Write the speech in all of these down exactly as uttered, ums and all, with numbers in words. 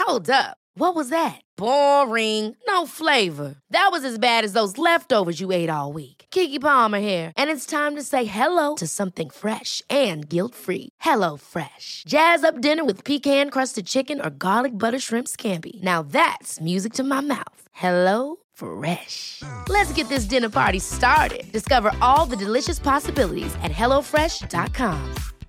Hold up. What was that? Boring. No flavor. That was as bad as those leftovers you ate all week. Keke Palmer here, and it's time to say hello to something fresh and guilt-free. Hello Fresh. Jazz up dinner with pecan-crusted chicken or garlic butter shrimp scampi. Now that's music to my mouth. Hello Fresh. Let's get this dinner party started. Discover all the delicious possibilities at hello fresh dot com.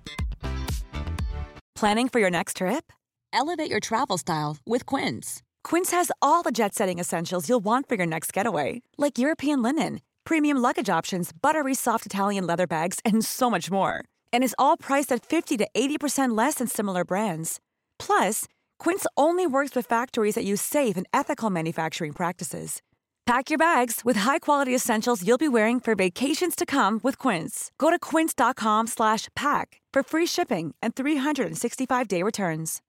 Planning for your next trip? Elevate your travel style with Quince. Quince has all the jet-setting essentials you'll want for your next getaway, like European linen, premium luggage options, buttery soft Italian leather bags, and so much more. And is all priced at fifty to eighty percent less than similar brands. Plus, Quince only works with factories that use safe and ethical manufacturing practices. Pack your bags with high-quality essentials you'll be wearing for vacations to come with Quince. Go to quince dot com slash pack for free shipping and three sixty-five day returns.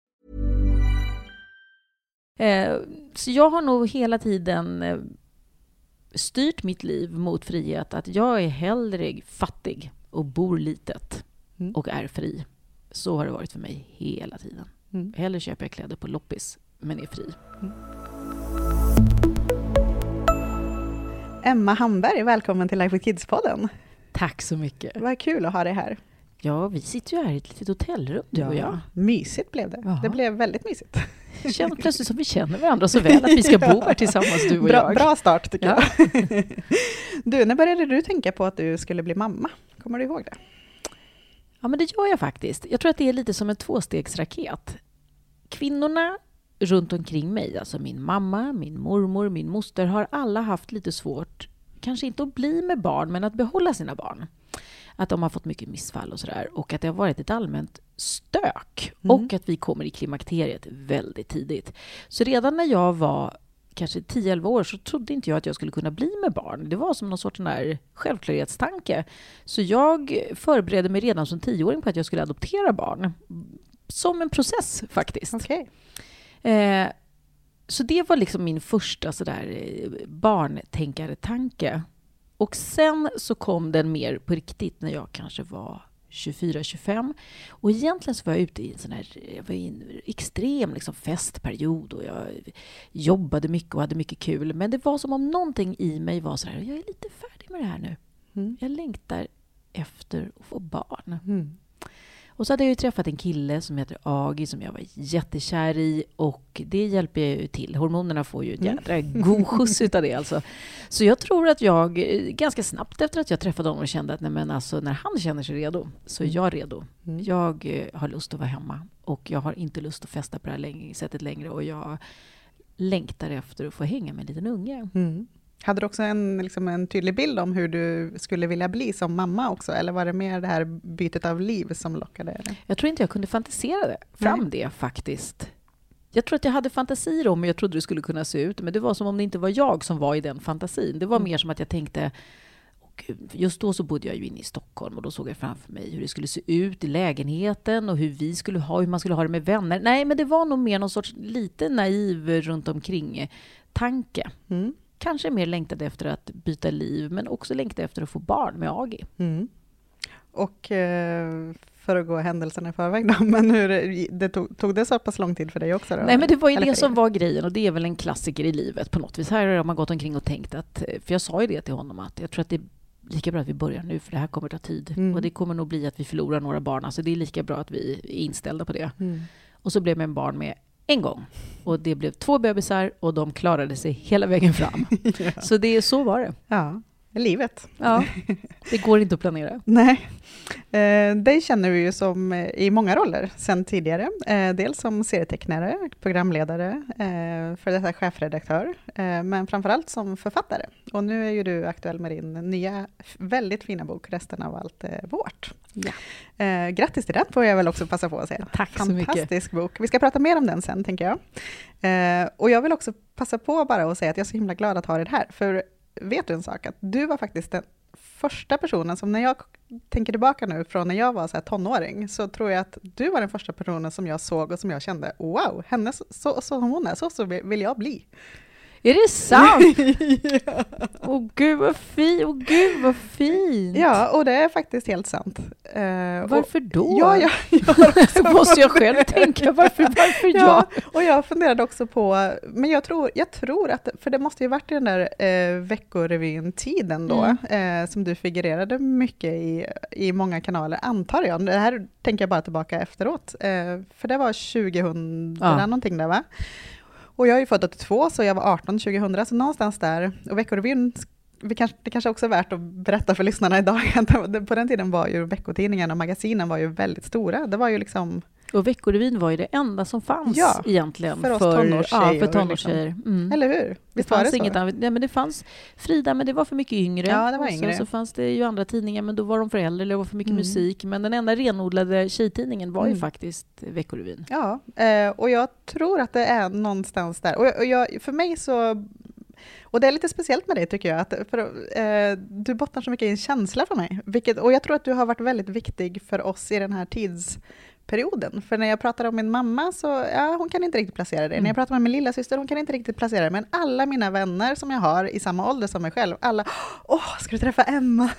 Eh, så jag har nog hela tiden eh, styrt mitt liv mot frihet. Att jag är hellre fattig och bor litet mm. och är fri. Så har det varit för mig hela tiden. Mm. Hellre köper jag kläder på loppis men är fri. Mm. Emma Hamberg, välkommen till Life with Kids-podden. Tack så mycket. Vad kul att ha dig här. Ja, vi sitter ju här i ett litet hotellrum, du och jag. Mysigt blev det. Aha. Det blev väldigt mysigt. Det känns plötsligt som vi känner varandra så väl att vi ska bo här tillsammans, du och bra, jag. Bra start tycker ja. jag. Du, när började du tänka på att du skulle bli mamma? Kommer du ihåg det? Ja, men det gör jag faktiskt. Jag tror att det är lite som en tvåstegsraket. Kvinnorna runt omkring mig, alltså min mamma, min mormor, min moster, har alla haft lite svårt, kanske inte att bli med barn, men att behålla sina barn. Att de har fått mycket missfall och sådär. Och att det har varit ett allmänt stök. Mm. Och att vi kommer i klimakteriet väldigt tidigt. Så redan när jag var kanske tio elva år så trodde inte jag att jag skulle kunna bli med barn. Det var som någon sorts sån där självklarhetstanke. Så jag förberedde mig redan som tioåring på att jag skulle adoptera barn. Som en process faktiskt. Okay. Eh, så det var liksom min första sådär barntänkare-tanke. Och sen så kom den mer på riktigt när jag kanske var tjugofyra tjugofem. Och egentligen så var jag ute i en sån här, jag var i en extrem liksom festperiod och jag jobbade mycket och hade mycket kul. Men det var som om någonting i mig var så här, jag är lite färdig med det här nu. Mm. Jag längtar efter att få barn. Mm. Och så hade jag ju träffat en kille som heter Agi som jag var jättekär i. Och det hjälper ju till. Hormonerna får ju en jädra god skjuts utav det alltså. Så jag tror att jag ganska snabbt efter att jag träffade honom och kände att nej, men alltså, när han känner sig redo så är jag redo. Mm. Jag har lust att vara hemma. Och jag har inte lust att festa på det här längre, sättet längre. Och jag längtar efter att få hänga med en liten unge. Mm. Hade du också en, liksom en tydlig bild om hur du skulle vilja bli som mamma också? Eller var det mer det här bytet av liv som lockade? Eller? Jag tror inte jag kunde fantisera det, fram Nej. det faktiskt. Jag tror att jag hade fantasier om hur jag trodde det skulle kunna se ut. Men det var som om det inte var jag som var i den fantasin. Det var mm. mer som att jag tänkte... Och just då så bodde jag ju inne i Stockholm. Och då såg jag framför mig hur det skulle se ut i lägenheten. Och hur vi skulle ha, hur man skulle ha det med vänner. Nej, men det var nog mer någon sorts lite naiv runt omkring tanke. Mm. Kanske mer längtade efter att byta liv, men också längtade efter att få barn med Agi. Mm. Och eh, för att gå händelserna i förväg då, men hur, det tog, tog det så pass lång tid för dig också då? Nej, men det var ju Eller det som var grejen, och det är väl en klassiker i livet på något vis. Här har man gått omkring och tänkt att, för jag sa ju det till honom, att jag tror att det är lika bra att vi börjar nu, för det här kommer ta tid. Mm. Och det kommer nog bli att vi förlorar några barn, alltså det är lika bra att vi är inställda på det. Mm. Och så blev jag en barn med en gång. Och det blev två bebisar och de klarade sig hela vägen fram. ja. Så det, så var det. Ja, livet. Ja, det går inte att planera. Nej. Eh, dig känner vi ju som i många roller sedan tidigare. Eh, dels som serietecknare, programledare, eh, för detta chefredaktör. Eh, men framförallt som författare. Och nu är ju du aktuell med din nya, väldigt fina bok, Resten av allt eh, vårt. Ja. Eh, grattis till den får jag väl också passa på att säga. Tack så mycket. Fantastisk bok. Vi ska prata mer om den sen, tänker jag. Eh, och jag vill också passa på bara att säga att jag är så himla glad att ha det här. För vet du en sak? Att du var faktiskt den första personen som, när jag tänker tillbaka nu från när jag var så här tonåring, så tror jag att du var den första personen som jag såg och som jag kände, wow, henne så, så, så hon är, så, så vill jag bli. Är det sant? Ja. Åh gud vad fint, åh gud vad fint. Ja, och det är faktiskt helt sant. Uh, varför då? Ja, ja, jag måste jag själv tänka, varför, varför ja, jag? Och jag funderade också på, men jag tror, jag tror att, för det måste ju varit i den där eh, veckorevyn-tiden då, mm. eh, som du figurerade mycket i, i många kanaler, antar jag. Det här tänker jag bara tillbaka efteråt, eh, för det var tjugohundra ja. någonting där, va? Och jag är ju född åttiotvå, så jag var arton tjugohundra, så någonstans där. Och veckorevyn, vi kanske, det kanske också är värt att berätta för lyssnarna idag, att på den tiden var ju veckotidningarna och magasinen var ju väldigt stora. Det var ju liksom... Och veckorevyn var ju det enda som fanns ja, egentligen. För oss tonårstjejer. Ja, för tonårstjejer. Mm. Eller hur? Det fanns inget annat. Nej, men det fanns Frida, men det var för mycket yngre. Ja, det var och yngre. Så, så fanns det ju andra tidningar, men då var de för äldre, eller det var för mycket mm. musik. Men den enda renodlade tjejtidningen var mm. ju faktiskt veckorevyn. Ja, eh, och jag tror att det är någonstans där. Och, jag, och jag, för mig så... Och det är lite speciellt med det, tycker jag. Att för, eh, du bottnar så mycket i en känsla för mig. Vilket, och jag tror att du har varit väldigt viktig för oss i den här tidsperioden. För när jag pratar om min mamma så, ja, hon kan inte riktigt placera det. Mm. När jag pratar med min lilla syster, hon kan inte riktigt placera det. Men alla mina vänner som jag har i samma ålder som mig själv, alla, åh, ska du träffa Emma?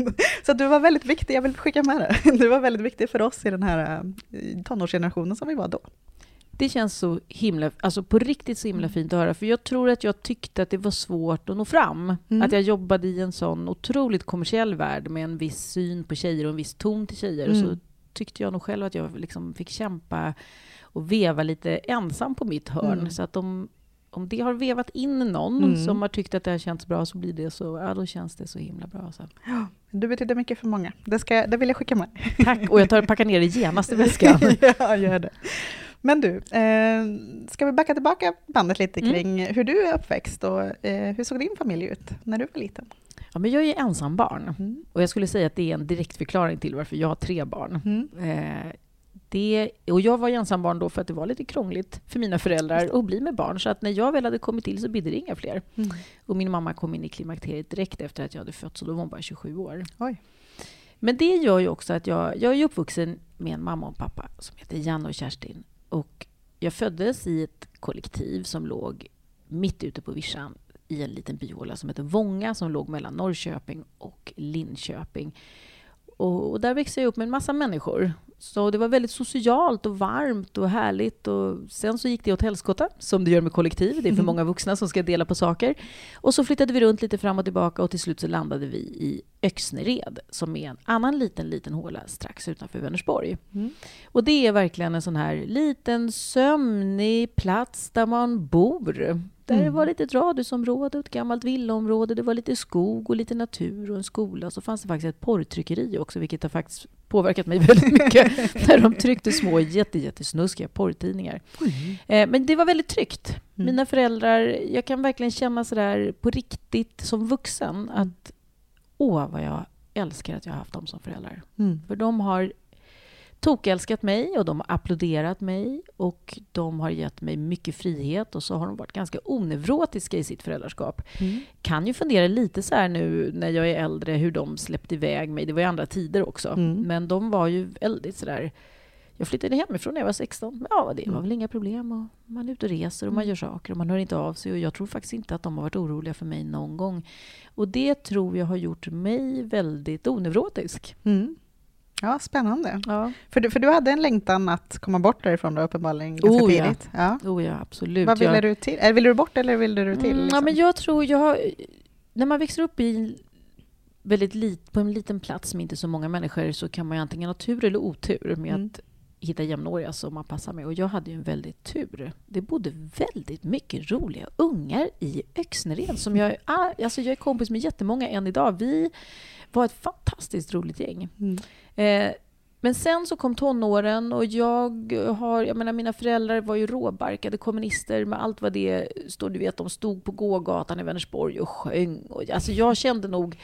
Så du var väldigt viktig, jag vill skicka med det. Du var väldigt viktig för oss i den här tonårsgenerationen som vi var då. Det känns så himla, alltså på riktigt så himla fint att höra. För jag tror att jag tyckte att det var svårt att nå fram. Mm. Att jag jobbade i en sån otroligt kommersiell värld med en viss syn på tjejer och en viss ton till tjejer. Mm. Så tyckte jag nog själv att jag liksom fick kämpa och veva lite ensam på mitt hörn. Mm. Så att om, om det har vevat in någon mm. som har tyckt att det har känts bra, så blir det så, ja, då känns det så himla bra. Så. Ja, du betyder mycket för många. Det, ska, det vill jag skicka med. Tack, och jag tar packar ner det genast i väskan. Ja, gör det. Men du, eh, ska vi backa tillbaka bandet lite kring mm. hur du är uppväxt och eh, hur såg din familj ut när du var liten? Ja, men jag är ensam barn mm. och jag skulle säga att det är en direkt förklaring till varför jag har tre barn. Mm. Eh, det, och jag var ensam barn då för att det var lite krångligt för mina föräldrar att bli med barn. Så att när jag väl hade kommit till så bidde det inga fler. Mm. Och min mamma kom in i klimakteriet direkt efter att jag hade fött, så då var hon bara tjugosju år. Oj. Men det gör ju också att jag, jag är uppvuxen med en mamma och pappa som heter Janne och Kerstin. Och jag föddes i ett kollektiv som låg mitt ute på vischan i en liten byhåla som heter Vånga, som låg mellan Norrköping och Linköping. Och, och där växte jag upp med en massa människor. Så det var väldigt socialt och varmt och härligt. Och sen så gick det åt helskotta, som det gör med kollektiv. Det är för många vuxna som ska dela på saker. Och så flyttade vi runt lite fram och tillbaka och till slut så landade vi i Öxnered, som är en annan liten, liten håla strax utanför Vänersborg. Mm. Och det är verkligen en sån här liten sömnig plats där man bor. Där mm. det var lite ett radhusområde, ett gammalt villaområde. Det var lite skog och lite natur och en skola. Så fanns det faktiskt ett porrtryckeri också, vilket har faktiskt påverkat mig väldigt mycket. Där de tryckte små jätte, jättesnuskiga porrtidningar. Mm. Eh, men det var väldigt tryggt. Mm. Mina föräldrar, jag kan verkligen känna sådär på riktigt som vuxen att åh, vad jag älskar att jag har haft dem som föräldrar. Mm. För de har tokälskat mig och de har applåderat mig och de har gett mig mycket frihet, och så har de varit ganska onevrotiska i sitt föräldraskap. Mm. Kan ju fundera lite så här nu när jag är äldre hur de släppte iväg mig. Det var ju andra tider också. Mm. Men de var ju väldigt så där. Jag flyttade hemifrån när jag var sexton. Ja, det var väl inga problem. Och man är ute och reser och man gör saker och man hör inte av sig. Och jag tror faktiskt inte att de har varit oroliga för mig någon gång. Och det tror jag har gjort mig väldigt onevrotisk. Mm. Ja, spännande. Ja. För, du, för du hade en längtan att komma bort därifrån då, uppenbarligen ganska oh, tidigt. Ja. Ja. Oh ja, absolut. Vad ville jag... du till? Eller ville du bort eller ville du till? Mm, liksom? ja, men jag tror jag... När man växer upp i väldigt lit, på en liten plats med inte så många människor, så kan man ju antingen ha tur eller otur med mm. att hitta jämnåriga som man passar med. Och jag hade ju en väldigt tur. Det bodde väldigt mycket roliga ungar i Öxnered. Som jag, alltså jag är kompis med jättemånga än idag. Vi var ett fantastiskt roligt gäng. Mm. Eh, men sen så kom tonåren och jag har, jag menar mina föräldrar var ju råbarkade kommunister med allt vad det stod, du vet, de stod på gågatan i Vänersborg och sjöng. Och, alltså jag kände nog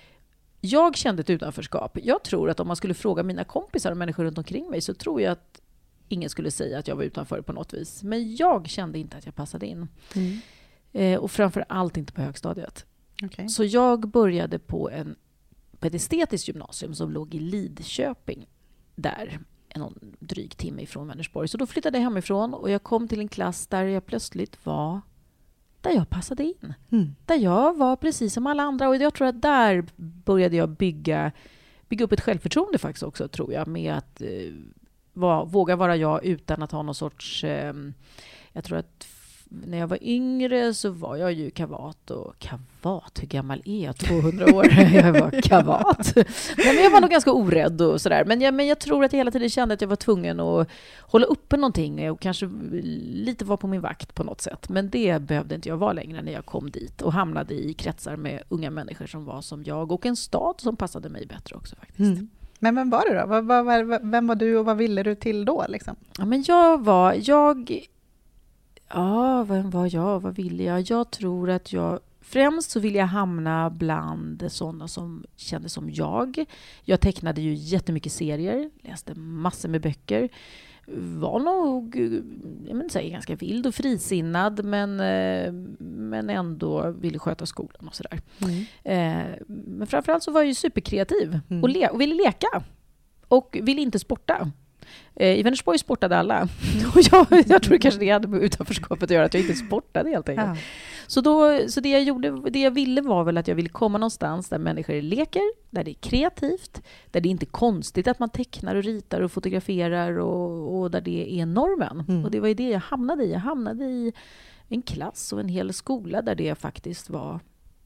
Jag kände ett utanförskap. Jag tror att om man skulle fråga mina kompisar och människor runt omkring mig, så tror jag att ingen skulle säga att jag var utanför på något vis. Men jag kände inte att jag passade in. Mm. Eh, och framför allt inte på högstadiet. Okay. Så jag började på, en, på ett estetiskt gymnasium som låg i Lidköping. Där, en dryg timme ifrån Vänersborg. Så då flyttade jag hemifrån och jag kom till en klass där jag plötsligt var där jag passade in. Mm. Där jag var precis som alla andra. Och jag tror att där började jag bygga, bygga upp ett självförtroende faktiskt också, tror jag. Med att eh, var, våga vara jag utan att ha någon sorts... Eh, jag tror att när jag var yngre så var jag ju kavat. Och kavat, hur gammal är jag? tvåhundra år. Jag var kavat. Nej, men jag var nog ganska orädd och sådär. Men jag, men jag tror att jag hela tiden kände att jag var tvungen att hålla uppe någonting. Och kanske lite var på min vakt på något sätt. Men det behövde inte jag vara längre när jag kom dit. Och hamnade i kretsar med unga människor som var som jag. Och en stad som passade mig bättre också faktiskt. Mm. Men vem var du då? Vad, vad, vem var du och vad ville du till då? Liksom? Ja, men jag var... Jag, ja, vem var jag? Vad ville jag? Jag tror att jag... Främst så ville jag hamna bland sådana som kände som jag. Jag tecknade ju jättemycket serier. Läste massor med böcker. Var nog jag men, säga, ganska vild och frisinnad. Men, men ändå ville sköta skolan och sådär. Mm. Eh, men framförallt så var jag ju superkreativ. Mm. Och, le- och ville leka. Och ville inte sporta. I Vänersborg sportade alla. Och jag, jag tror kanske det hade med utanförskapet att göra att jag inte sportade helt enkelt. Ja. Så, då, så det jag gjorde, det jag ville var väl att jag ville komma någonstans där människor leker, där det är kreativt, där det är inte är konstigt att man tecknar och ritar och fotograferar och, och där det är normen. Mm. Och det var ju det jag hamnade i. Jag hamnade i en klass och en hel skola där det faktiskt var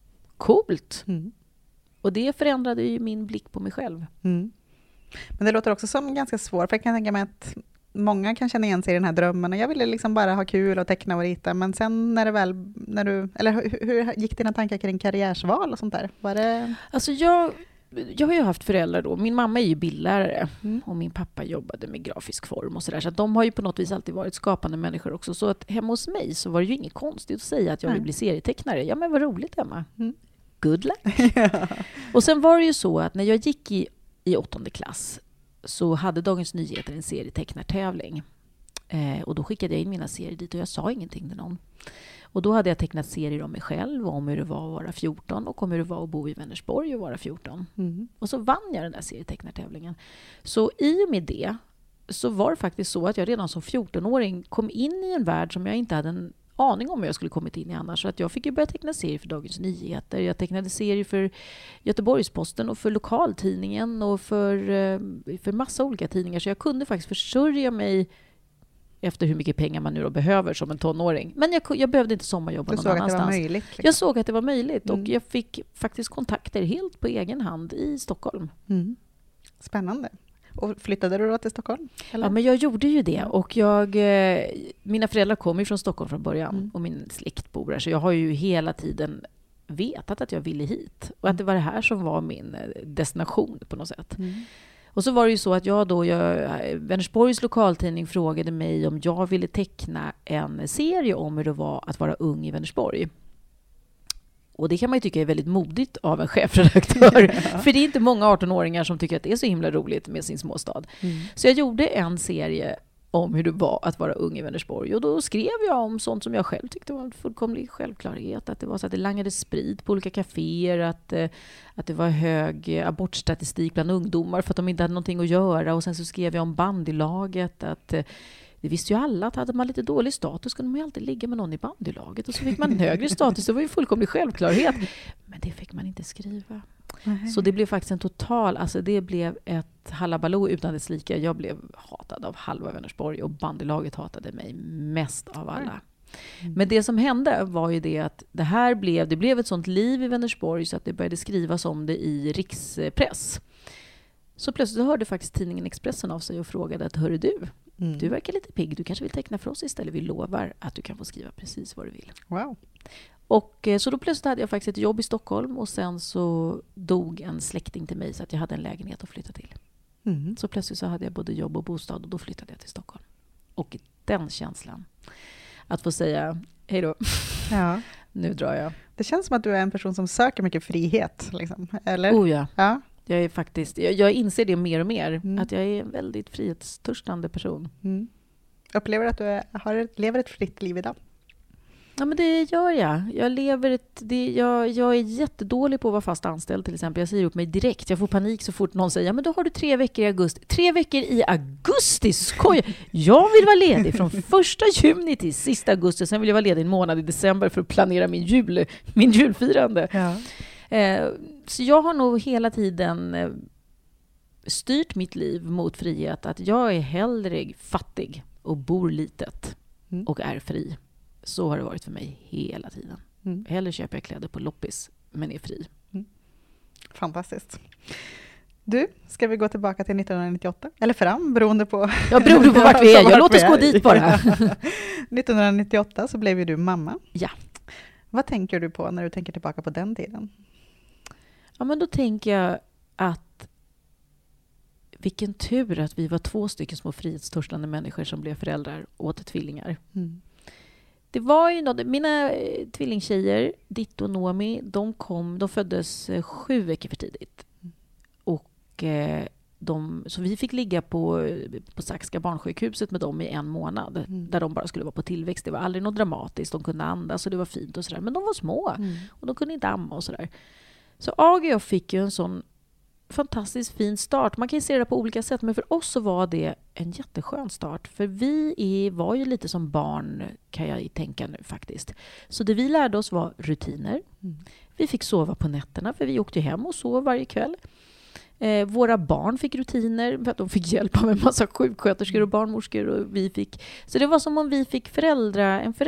coolt. Mm. Och det förändrade ju min blick på mig själv. Mm. Men det låter också som ganska svårt, för jag kan tänka mig att många kan känna igen sig i den här drömmen. Och jag ville liksom bara ha kul och teckna och rita, men sen när det väl, när du, eller hur, hur gick dina tankar kring karriärsval och sånt där? Var det... Alltså jag, jag har ju haft föräldrar då. Min mamma är ju bildlärare mm. och min pappa jobbade med grafisk form och sådär. Så att de har ju på något vis alltid varit skapande människor också. Så att hemma hos mig så var det ju inget konstigt att säga att jag vill bli serietecknare. Ja, men vad roligt, Emma. Mm. Good luck. Ja. Och sen var det ju så att när jag gick i i åttonde klass så hade Dagens Nyheter en serietecknartävling. Eh, och då skickade jag in mina serier dit och jag sa ingenting till någon. Och då hade jag tecknat serier om mig själv och om hur det var att vara fjorton och om hur det var att bo i Vänersborg och vara fjorton. Mm. Och så vann jag den där serietecknartävlingen. Så i och med det så var det faktiskt så att jag redan som fjortonåring kom in i en värld som jag inte hade en aning om jag skulle kommit in i annars. Så att jag fick ju börja teckna serier för Dagens Nyheter. Jag tecknade serier för Göteborgs-Posten och för lokaltidningen och för, för massa olika tidningar. Så jag kunde faktiskt försörja mig efter hur mycket pengar man nu då behöver som en tonåring. Men jag, jag behövde inte sommarjobba någon annanstans. Du såg att det var möjligt? Liksom. Jag såg att det var möjligt mm. och jag fick faktiskt kontakter helt på egen hand i Stockholm. Mm. Spännande. Och flyttade du då till Stockholm? Eller? Ja, men jag gjorde ju det. Och jag, mina föräldrar kom ju från Stockholm från början. Mm. Och min släkt bor där. Så jag har ju hela tiden vetat att jag ville hit. Och att det var det här som var min destination på något sätt. Mm. Och så var det ju så att jag då, jag, Vänersborgs lokaltidning frågade mig om jag ville teckna en serie om hur det var att vara ung i Vänersborg. Och det kan man ju tycka är väldigt modigt av en chefredaktör. Ja. För det är inte många artonåringar som tycker att det är så himla roligt med sin småstad. Mm. Så jag gjorde en serie om hur det var att vara ung i Vänersborg. Och då skrev jag om sånt som jag själv tyckte var en fullkomlig självklarhet. Att det var så att det langade sprit på olika kaféer. Att, att det var hög abortstatistik bland ungdomar för att de inte hade någonting att göra. Och sen så skrev jag om bandylaget. Att det visste ju alla att hade man lite dålig status kunde man ju alltid ligga med någon i bandylaget. Och så fick man högre status. Det var ju fullkomlig självklarhet. Men det fick man inte skriva. Nej. Så det blev faktiskt en total, alltså det blev ett halabaloo utan dess like. Jag blev hatad av halva Vänersborg och bandylaget hatade mig mest av alla. Mm. Men det som hände var ju det att det här blev, det blev ett sånt liv i Vänersborg så att det började skrivas om det i rikspress. Så plötsligt hörde faktiskt tidningen Expressen av sig och frågade att hörru du, mm. du verkar lite pigg, du kanske vill teckna för oss istället, vi lovar att du kan få skriva precis vad du vill. Wow. Och så då plötsligt hade jag faktiskt ett jobb i Stockholm och sen så dog en släkting till mig så att jag hade en lägenhet att flytta till. Mm. Så plötsligt så hade jag både jobb och bostad och då flyttade jag till Stockholm. Och den känslan att få säga hej då, ja. Nu drar jag. Det känns som att du är en person som söker mycket frihet. Liksom. Eller? Oh ja. ja. Jag är faktiskt, jag, jag inser det mer och mer. Mm. Att jag är en väldigt frihetstörstande person. Mm. Upplever att du är, har, lever ett fritt liv idag? Ja, men det gör jag. Jag lever ett, det, jag, jag är jättedålig på att vara fast anställd till exempel. Jag säger upp mig direkt. Jag får panik så fort någon säger, ja men då har du tre veckor i augusti. Tre veckor i augusti? Skoj! Jag vill vara ledig från första juni till sista augusti. Sen vill jag vara ledig en månad i december för att planera min, jul, min julfirande. Ja. Eh, så jag har nog hela tiden eh, styrt mitt liv mot frihet. Att jag är hellre fattig och bor litet mm. och är fri. Så har det varit för mig hela tiden. Mm. Hellre köper jag kläder på loppis, men är fri. Mm. Fantastiskt. Du, ska vi gå tillbaka till nittonhundranittioåtta? Eller fram, beroende på... Ja, beroende på vart vi är. Jag låter oss gå dit bara. nittonhundranittioåtta så blev ju du mamma. Ja. Vad tänker du på när du tänker tillbaka på den tiden? Ja, men då tänker jag att vilken tur att vi var två stycken små frihetstörstande människor som blev föräldrar åt tvillingar. Mm. Det var ju något, mina eh, tvillingtjejer, Ditt och Nomi, de kom, de föddes eh, sju veckor för tidigt. Mm. Och eh, de, så vi fick ligga på, på Saxka barnsjukhuset med dem i en månad. Mm. Där de bara skulle vara på tillväxt. Det var aldrig något dramatiskt. De kunde andas och det var fint och sådär. Men de var små. Mm. Och de kunde inte amma och sådär. Så Agi och jag fick ju en sån fantastiskt fin start. Man kan ju se det på olika sätt, men för oss så var det en jätteskön start. För vi är, var ju lite som barn, kan jag tänka nu faktiskt. Så det vi lärde oss var rutiner. Mm. Vi fick sova på nätterna, för vi åkte hem och sov varje kväll. Eh, våra barn fick rutiner, för att de fick hjälp av en massa sjuksköterskor och barnmorskor. Och vi fick, så det var som om vi fick föräldra, en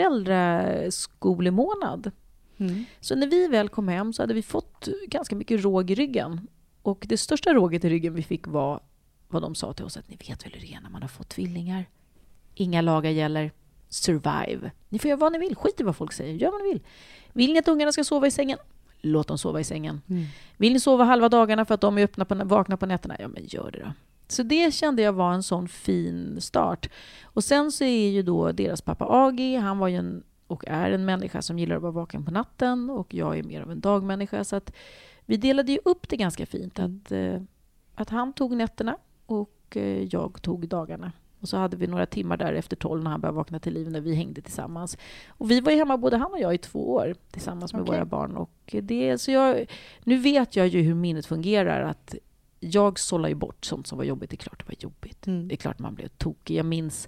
föräldraskolemånad. Mm. Så när vi väl kom hem så hade vi fått ganska mycket råg i ryggen. Och det största råget i ryggen vi fick var vad de sa till oss, att ni vet väl hur det är när man har fått tvillingar. Inga lagar gäller. Survive. Ni får göra vad ni vill. Skit i vad folk säger. Gör vad ni vill. Vill ni att ungarna ska sova i sängen? Låt dem sova i sängen. Mm. Vill ni sova halva dagarna för att de är öppna på, vakna på nätterna? Ja, men gör det då. Så det kände jag var en sån fin start. Och sen så är ju då deras pappa Agi, han var ju en, och är en människa som gillar att vara vaken på natten. Och jag är mer av en dagmänniska, så att vi delade ju upp det ganska fint. Att, eh, att han tog nätterna och eh, jag tog dagarna. Och så hade vi några timmar där efter tolv när han började vakna till liv, när vi hängde tillsammans. Och vi var ju hemma, både han och jag, i två år tillsammans med okay. våra barn. Och det, så jag, nu vet jag ju hur minnet fungerar. Att jag sållar ju bort sånt som var jobbigt. Det är klart det var jobbigt. Mm. Det är klart man blev tokig. Jag minns...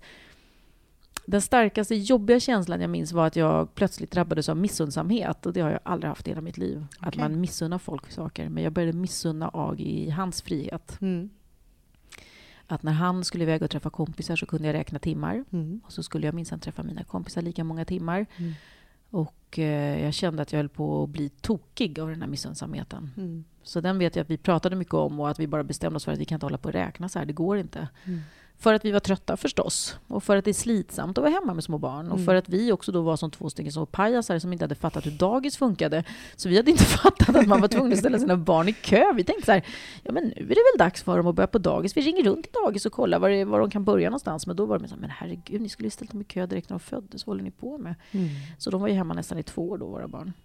Den starkaste jobbiga känslan jag minns var att jag plötsligt drabbades av missundsamhet. Och det har jag aldrig haft i hela mitt liv. Okay. Att man missunnar folk saker. Men jag började missunna Agi i hans frihet. Mm. Att när han skulle iväg och träffa kompisar så kunde jag räkna timmar. Mm. Och så skulle jag minsann träffa mina kompisar lika många timmar. Mm. Och eh, jag kände att jag höll på att bli tokig av den här missundsamheten. Mm. Så den vet jag att vi pratade mycket om. Och att vi bara bestämde oss för att vi kan inte hålla på att räkna så här. Det går inte. Mm. För att vi var trötta förstås. Och för att det är slitsamt att vara hemma med små barn. Och mm. för att vi också då var som två stycken som pajasar som inte hade fattat hur dagis funkade. Så vi hade inte fattat att man var tvungen att ställa sina barn i kö. Vi tänkte så här, ja men nu är det väl dags för dem att börja på dagis. Vi ringer runt till dagis och kollar var, det, var de kan börja någonstans. Men då var de så här, men herregud, ni skulle ju ställt dem i kö direkt när de föddes. Vad håller ni på med? Mm. Så de var ju hemma nästan i två år då, våra barn.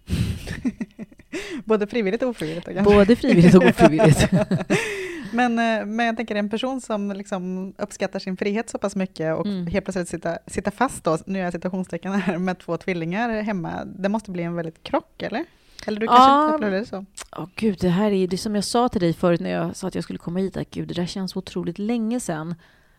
Både frivilligt och ofrivilligt. Då, Både frivilligt och ofrivilligt. men, men jag tänker en person som liksom uppskattar sin frihet så pass mycket och mm. helt plötsligt sitta, sitta fast då, nu är jag situationstecken här, med två tvillingar hemma. Det måste bli en väldigt krock, eller? Eller du kanske ja, inte upplever det så? Ja, gud, det här är det som jag sa till dig förut när jag sa att jag skulle komma hit. Att gud, det där känns otroligt länge sedan.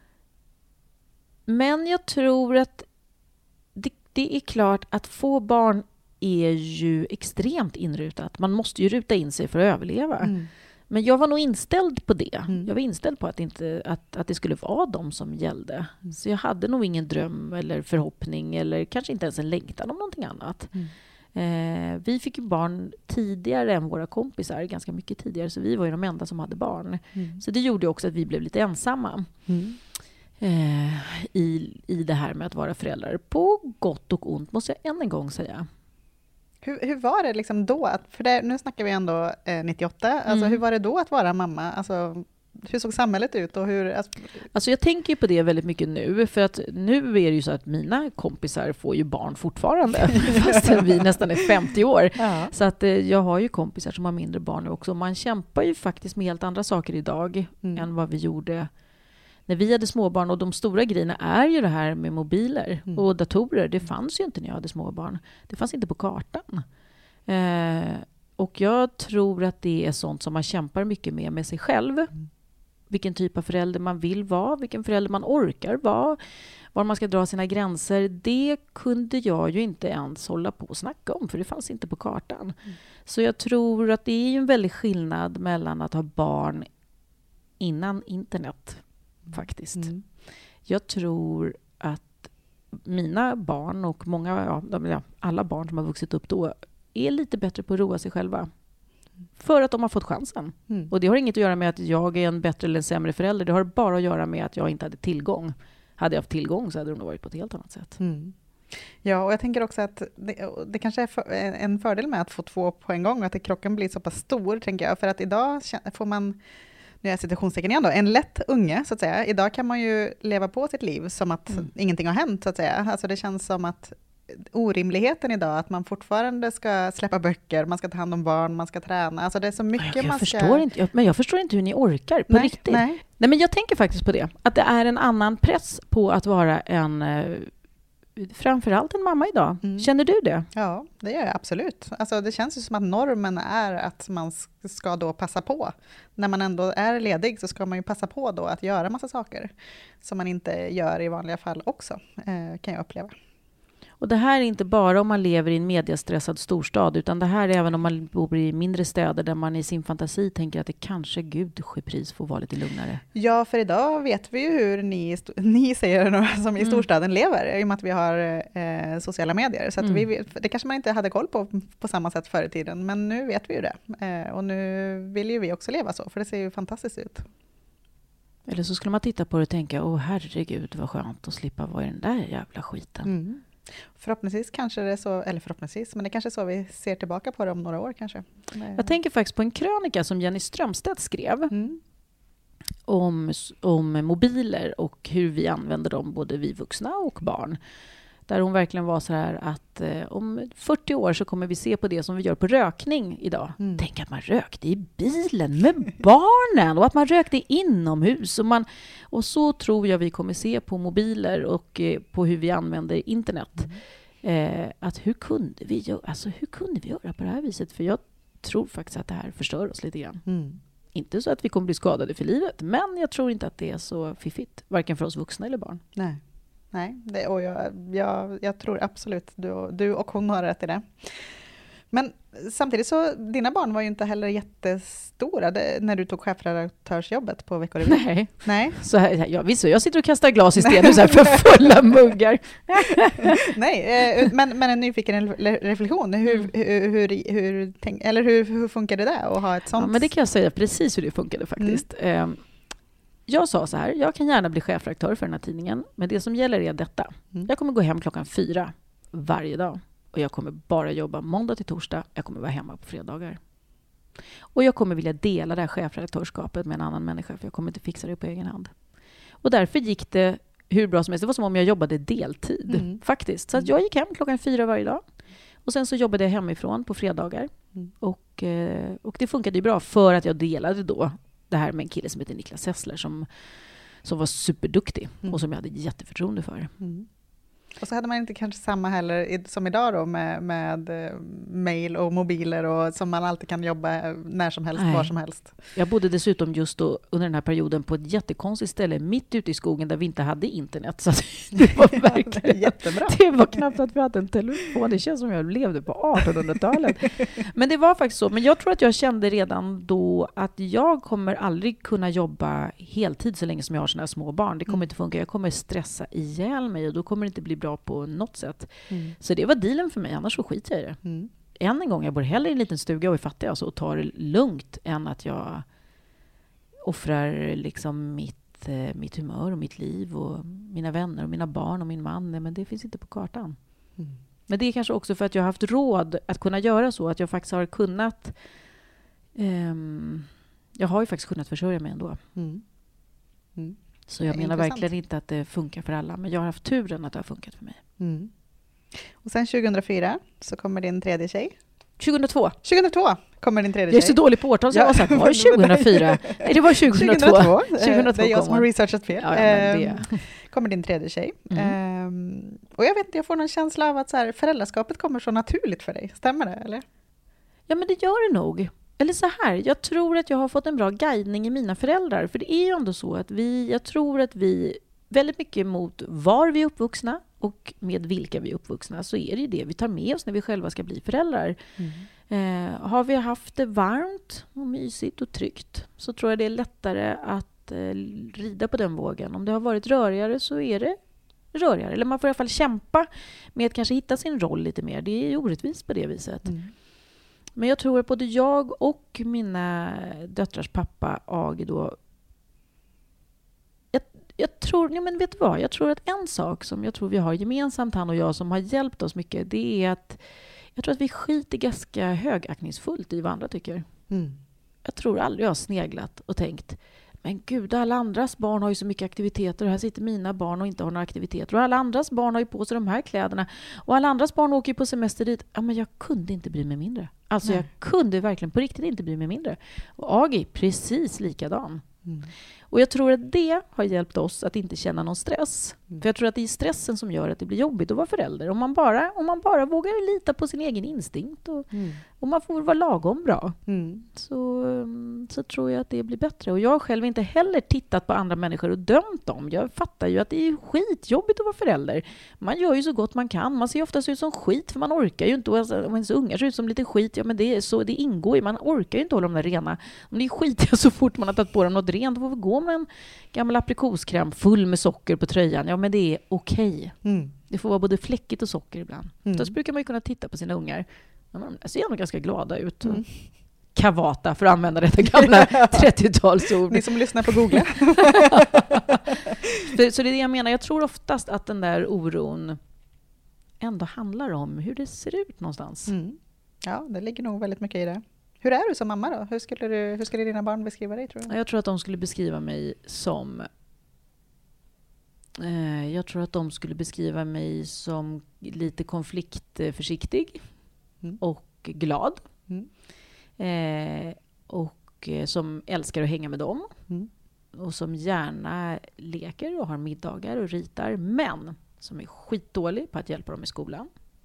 Men jag tror att det, det är klart att få barn är ju extremt inrutat. Man måste ju ruta in sig för att överleva. Mm. Men jag var nog inställd på det. Mm. Jag var inställd på att, inte, att, att det skulle vara de som gällde. Mm. Så jag hade nog ingen dröm eller förhoppning eller kanske inte ens en längtan om någonting annat. Mm. Eh, vi fick ju barn tidigare än våra kompisar, ganska mycket tidigare. Så vi var ju de enda som hade barn. Mm. Så det gjorde också att vi blev lite ensamma. Mm. Eh, i, i det här med att vara föräldrar. På gott och ont måste jag än en gång säga. Hur, hur var det liksom då? Att, för det, nu snackar vi ändå eh, nittioåtta. Alltså, mm. Hur var det då att vara mamma? Alltså, hur såg samhället ut? Och hur, alltså... alltså jag tänker på det väldigt mycket nu. För att nu är det ju så att mina kompisar får ju barn fortfarande. Fast vi nästan är femtio år. Ja. Så att eh, jag har ju kompisar som har mindre barn nu också. Man kämpar ju faktiskt med helt andra saker idag mm. än vad vi gjorde när vi hade småbarn, och de stora grejerna är ju det här med mobiler mm. och datorer. Det fanns ju inte när jag hade småbarn. Det fanns inte på kartan. Eh, och jag tror att det är sånt som man kämpar mycket med med sig själv. Mm. Vilken typ av förälder man vill vara, vilken förälder man orkar vara, var man ska dra sina gränser. Det kunde jag ju inte ens hålla på och snacka om, för det fanns inte på kartan. Mm. Så jag tror att det är en väldig skillnad mellan att ha barn innan internet, faktiskt. Mm. Jag tror att mina barn och många, ja, alla barn som har vuxit upp då är lite bättre på att roa sig själva. För att de har fått chansen. Mm. Och det har inget att göra med att jag är en bättre eller en sämre förälder. Det har bara att göra med att jag inte hade tillgång. Hade jag haft tillgång så hade de nog varit på ett helt annat sätt. Mm. Ja, och jag tänker också att det, det kanske är för, en fördel med att få två på en gång. Att krocken blir så pass stor, tänker jag. För att idag får man, nu är citationstecken igen då, en lätt unge, så att säga. Idag kan man ju leva på sitt liv som att mm. ingenting har hänt, så att säga. Alltså det känns som att orimligheten idag, att man fortfarande ska släppa böcker, man ska ta hand om barn, man ska träna. Alltså det är så mycket jag man förstår ska... Inte, jag, men jag förstår inte hur ni orkar, på nej, riktigt. Nej. nej, men jag tänker faktiskt på det. Att det är en annan press på att vara en... framförallt en mamma idag. Mm. Känner du det? Ja, det gör jag absolut. Alltså det känns ju som att normen är att man ska då passa på. När man ändå är ledig så ska man ju passa på då att göra massa saker som man inte gör i vanliga fall också, eh, kan jag uppleva. Och det här är inte bara om man lever i en mediestressad storstad, utan det här är även om man bor i mindre städer där man i sin fantasi tänker att det kanske Gud pris får vara lite lugnare. Ja, för idag vet vi ju hur ni, ni säger som i storstaden mm. lever, i och med att vi har eh, sociala medier. Så att mm. vi vet, det kanske man inte hade koll på på samma sätt förr i tiden, men nu vet vi ju det. Eh, och nu vill ju vi också leva så, för det ser ju fantastiskt ut. Eller så skulle man titta på det och tänka, åh herregud vad skönt att slippa vara i den där jävla skiten. Mm. Förhoppningsvis kanske det är så, eller förhoppningsvis, men det kanske är så vi ser tillbaka på det om några år kanske. Jag tänker faktiskt på en krönika som Jenny Strömstedt skrev mm. om, om mobiler och hur vi använder dem, både vi vuxna och barn. Där hon verkligen var så här att eh, om fyrtio år så kommer vi se på det som vi gör på rökning idag. Mm. Tänk att man rökte i bilen med barnen och att man rökte inomhus. Och, man, och så tror jag vi kommer se på mobiler och eh, på hur vi använder internet. Mm. Eh, att hur kunde, vi gö- alltså, hur kunde vi göra på det här viset? För jag tror faktiskt att det här förstör oss lite grann. Mm. Inte så att vi kommer bli skadade för livet, men jag tror inte att det är så fiffigt. Varken för oss vuxna eller barn. Nej. Nej, det, och jag, jag, jag tror absolut du, du och hon har rätt i det. Men samtidigt så, dina barn var ju inte heller jättestora det, när du tog chefredaktörsjobbet på Veckorevyn. Nej, Nej. Så här, ja, visst, jag sitter och kastar glas i sten så här för fulla muggar. Nej, men, men en nyfiken reflektion. Hur, hur, hur, hur, tänk, eller hur, hur funkar det där att ha ett sånt? Ja, men det kan jag säga precis hur det funkade faktiskt. Mm. Jag sa så här, jag kan gärna bli chefredaktör för den här tidningen, men det som gäller är detta. Mm. Jag kommer gå hem klockan fyra varje dag. Och jag kommer bara jobba måndag till torsdag. Jag kommer vara hemma på fredagar. Och jag kommer vilja dela det här chefredaktörskapet med en annan människa, för jag kommer inte fixa det på egen hand. Och därför gick det hur bra som helst. Det var som om jag jobbade deltid, mm. faktiskt. Så att jag gick hem klockan fyra varje dag. Och sen så jobbade jag hemifrån på fredagar. Mm. Och, och det funkade ju bra för att jag delade då det här med en kille som heter Niklas Sessler som, som var superduktig mm. och som jag hade jätteförtroende för. Mm. Och så hade man inte kanske samma heller som idag då med, med mejl och mobiler och som man alltid kan jobba när som helst, Nej. var som helst. Jag bodde dessutom just då under den här perioden på ett jättekonstigt ställe mitt ute i skogen där vi inte hade internet. Så det var verkligen jättebra. Det var knappt att vi hade en telefon. Det känns som jag levde på artonhundratalet. Men det var faktiskt så. Men jag tror att jag kände redan då att jag kommer aldrig kunna jobba heltid så länge som jag har såna här små barn. Det kommer mm. inte funka. Jag kommer stressa ihjäl mig och då kommer det inte bli bra på något sätt. Mm. Så det var dealen för mig, annars så skiter jag i det. Mm. Än en gång, jag bor hellre i en liten stuga och är fattig alltså, och tar det lugnt än att jag offrar liksom mitt, eh, mitt humör och mitt liv och mina vänner och mina barn och min man. Nej, men det finns inte på kartan. Mm. Men det är kanske också för att jag har haft råd att kunna göra så, att jag faktiskt har kunnat ehm, jag har ju faktiskt kunnat försörja mig ändå. Mm. Mm. Så jag menar intressant. Verkligen inte att det funkar för alla. Men jag har haft turen att det har funkat för mig. Mm. Och sen tjugohundrafyra så kommer din tredje tjugohundratjej. tjugohundratvå. tjugohundratvå. Kommer din tredje Jag är tjej? så dålig på årtal så jag var så här, var det tjugohundrafyra? Nej, det var tjugohundratvå. tjugohundratvå Det är jag som har researchat fel. Ja, ja, men det... Kommer din tredje tjej. Mm. Um, och jag vet inte, jag får någon känsla av att så här, föräldraskapet kommer så naturligt för dig. Stämmer det, eller? Ja, men det gör det nog. Eller så här, jag tror att jag har fått en bra guidning i mina föräldrar. För det är ju ändå så att vi, jag tror att vi väldigt mycket mot var vi är uppvuxna och med vilka vi är uppvuxna, så är det ju det vi tar med oss när vi själva ska bli föräldrar. Mm. Eh, har vi haft det varmt och mysigt och tryggt, så tror jag det är lättare att eh, rida på den vågen. Om det har varit rörigare så är det rörigare. Eller man får i alla fall kämpa med att kanske hitta sin roll lite mer. Det är ju orättvist på det viset. Mm. Men jag tror att både jag och mina döttrars pappa, Agi då, jag, jag tror, ja men vet du vad, jag tror att en sak som jag tror vi har gemensamt, han och jag, som har hjälpt oss mycket, det är att jag tror att vi skiter ganska högaktningsfullt i vad andra tycker. Mm. Jag tror aldrig jag har sneglat och tänkt, men gud, alla andras barn har ju så mycket aktiviteter och här sitter mina barn och inte har några aktiviteter. Och alla andras barn har ju på sig de här kläderna. Och alla andras barn åker ju på semester dit. Ja, men jag kunde inte bry mig mindre. Alltså Nej. jag kunde verkligen på riktigt inte bry mig mindre. Och Agi, precis likadan. Mm. Och jag tror att det har hjälpt oss att inte känna någon stress. Mm. För jag tror att det är stressen som gör att det blir jobbigt att vara förälder. Om man bara, om man bara vågar lita på sin egen instinkt och, mm. och man får vara lagom bra, mm. så, så tror jag att det blir bättre. Och jag har själv inte heller tittat på andra människor och dömt dem. Jag fattar ju att det är skitjobbigt att vara förälder. Man gör ju så gott man kan. Man ser oftast ut som skit, för man orkar ju inte. Alltså, om ens ungar ser ut som lite skit, ja men det, är så, det ingår ju. Man orkar ju inte hålla dem där rena. Om det är skitiga så fort man har tagit på dem något rent, då får vi gå med en gammal aprikoskräm full med socker på tröjan. Ja, men det är okej. Okay. Mm. Det får vara både fläckigt och socker ibland. Mm. Så brukar man ju kunna titta på sina ungar. De ser nog ganska glada ut. Mm. Kavata, för att använda detta gamla trettiotalsord. Ni som lyssnar på Google. Så det är det jag menar. Jag tror oftast att den där oron ändå handlar om hur det ser ut någonstans. Mm. Ja, det ligger nog väldigt mycket i det. Hur är du som mamma då? Hur skulle, du, hur skulle dina barn beskriva dig, tror du? Jag tror att de skulle beskriva mig som... Eh, jag tror att de skulle beskriva mig som lite konfliktförsiktig mm. och glad. Mm. Eh, och eh, som älskar att hänga med dem. Mm. Och som gärna leker och har middagar och ritar. Men som är skitdålig på att hjälpa dem i skolan.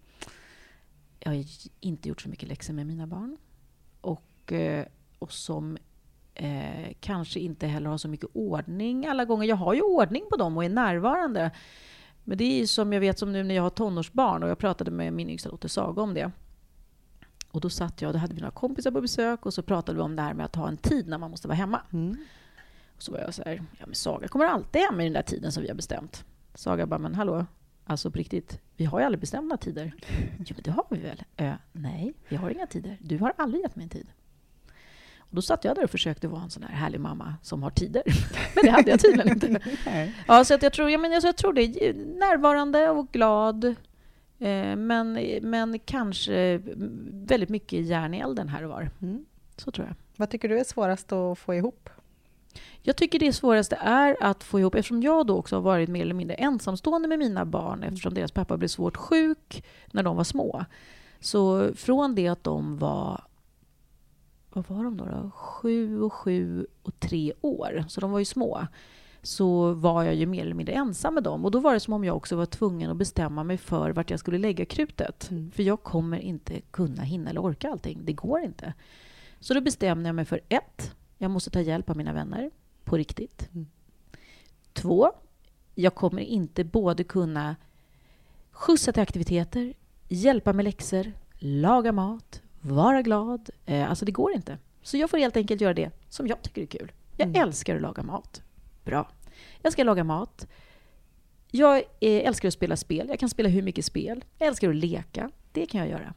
Jag har inte gjort så mycket läxor med mina barn. Och, och som eh, kanske inte heller har så mycket ordning alla gånger. Jag har ju ordning på dem och är närvarande. Men det är ju som jag vet som nu när jag har tonårsbarn, och jag pratade med min yngsta dotter Saga om det. Och då satt jag, då hade vi några kompisar på besök och så pratade vi om det här med att ha en tid när man måste vara hemma. Mm. Och så var jag så här, ja men Saga kommer alltid hem i den där tiden som vi har bestämt. Saga bara, men hallå, alltså på riktigt, vi har ju aldrig bestämda tider. Jo, men det har vi väl? Äh, nej, vi har inga tider. Du har aldrig gett mig en tid. Och då satt jag där och försökte vara en sån här härlig mamma som har tider. Men det hade jag tydligen inte. Ja, så att jag tror, jag, men, alltså, jag tror det är närvarande och glad. Eh, men, men kanske väldigt mycket järn i elden här och var. Mm. Så tror jag. Vad tycker du är svårast att få ihop? Jag tycker det svåraste är att få ihop, eftersom jag då också har varit mer eller mindre ensamstående med mina barn, eftersom deras pappa blev svårt sjuk när de var små. Så från det att de var, vad var de då? då? Sju och sju och tre år, så de var ju små, så var jag ju mer eller mindre ensam med dem. Och då var det som om jag också var tvungen att bestämma mig för vart jag skulle lägga krutet. Mm. För jag kommer inte kunna hinna eller orka allting. Det går inte. Så då bestämde jag mig för ett, jag måste ta hjälp av mina vänner. På riktigt. Mm. Två, jag kommer inte både kunna skjutsa till aktiviteter, hjälpa med läxor, laga mat, vara glad. Eh, alltså det går inte. Så jag får helt enkelt göra det som jag tycker är kul. Jag mm. älskar att laga mat. Bra. Jag ska laga mat. Jag eh, älskar att spela spel. Jag kan spela hur mycket spel. Jag älskar att leka. Det kan jag göra.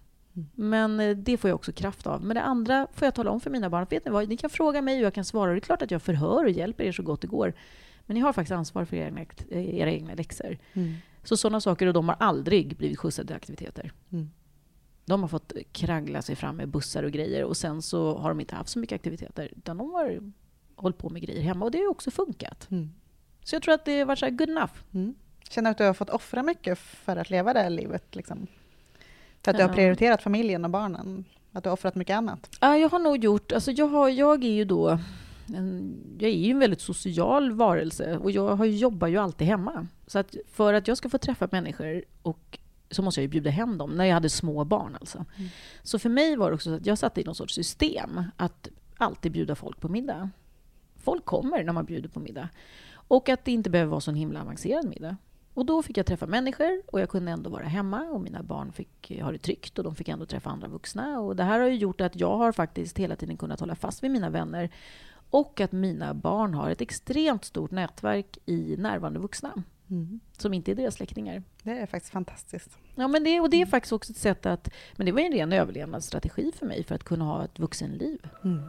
Men det får jag också kraft av. Men det andra får jag tala om för mina barn. Vet ni vad? Ni kan fråga mig och jag kan svara. Det är klart att jag förhör och hjälper er så gott det går. Men ni har faktiskt ansvar för era egna, era egna läxor. Mm. Så sådana saker, och de har aldrig blivit skjutsade till aktiviteter. Mm. De har fått krangla sig fram med bussar och grejer. Och sen så har de inte haft så mycket aktiviteter. Utan de har hållit på med grejer hemma. Och det har ju också funkat. Mm. Så jag tror att det var så här good enough. Mm. Känner att du har fått offra mycket för att leva det här livet liksom? För att du har prioriterat familjen och barnen? Att du har offrat mycket annat? Ja, jag har nog gjort... Alltså jag, har, jag är ju då... En, jag är ju en väldigt social varelse och jag har, jobbar ju alltid hemma. Så att för att jag ska få träffa människor och så måste jag ju bjuda hem dem när jag hade små barn. Alltså. Mm. Så för mig var det också så att jag satte i någon sorts system att alltid bjuda folk på middag. Folk kommer när man bjuder på middag. Och att det inte behöver vara så en himla avancerad middag. Och då fick jag träffa människor och jag kunde ändå vara hemma och mina barn fick ha det tryggt och de fick ändå träffa andra vuxna. Och det här har ju gjort att jag har faktiskt hela tiden kunnat hålla fast vid mina vänner och att mina barn har ett extremt stort nätverk i närvarande vuxna mm. som inte är deras släktingar. Det är faktiskt fantastiskt. Ja, men det, och det är faktiskt också ett sätt att... Men det var en ren överlevnadsstrategi för mig för att kunna ha ett vuxenliv. Mm.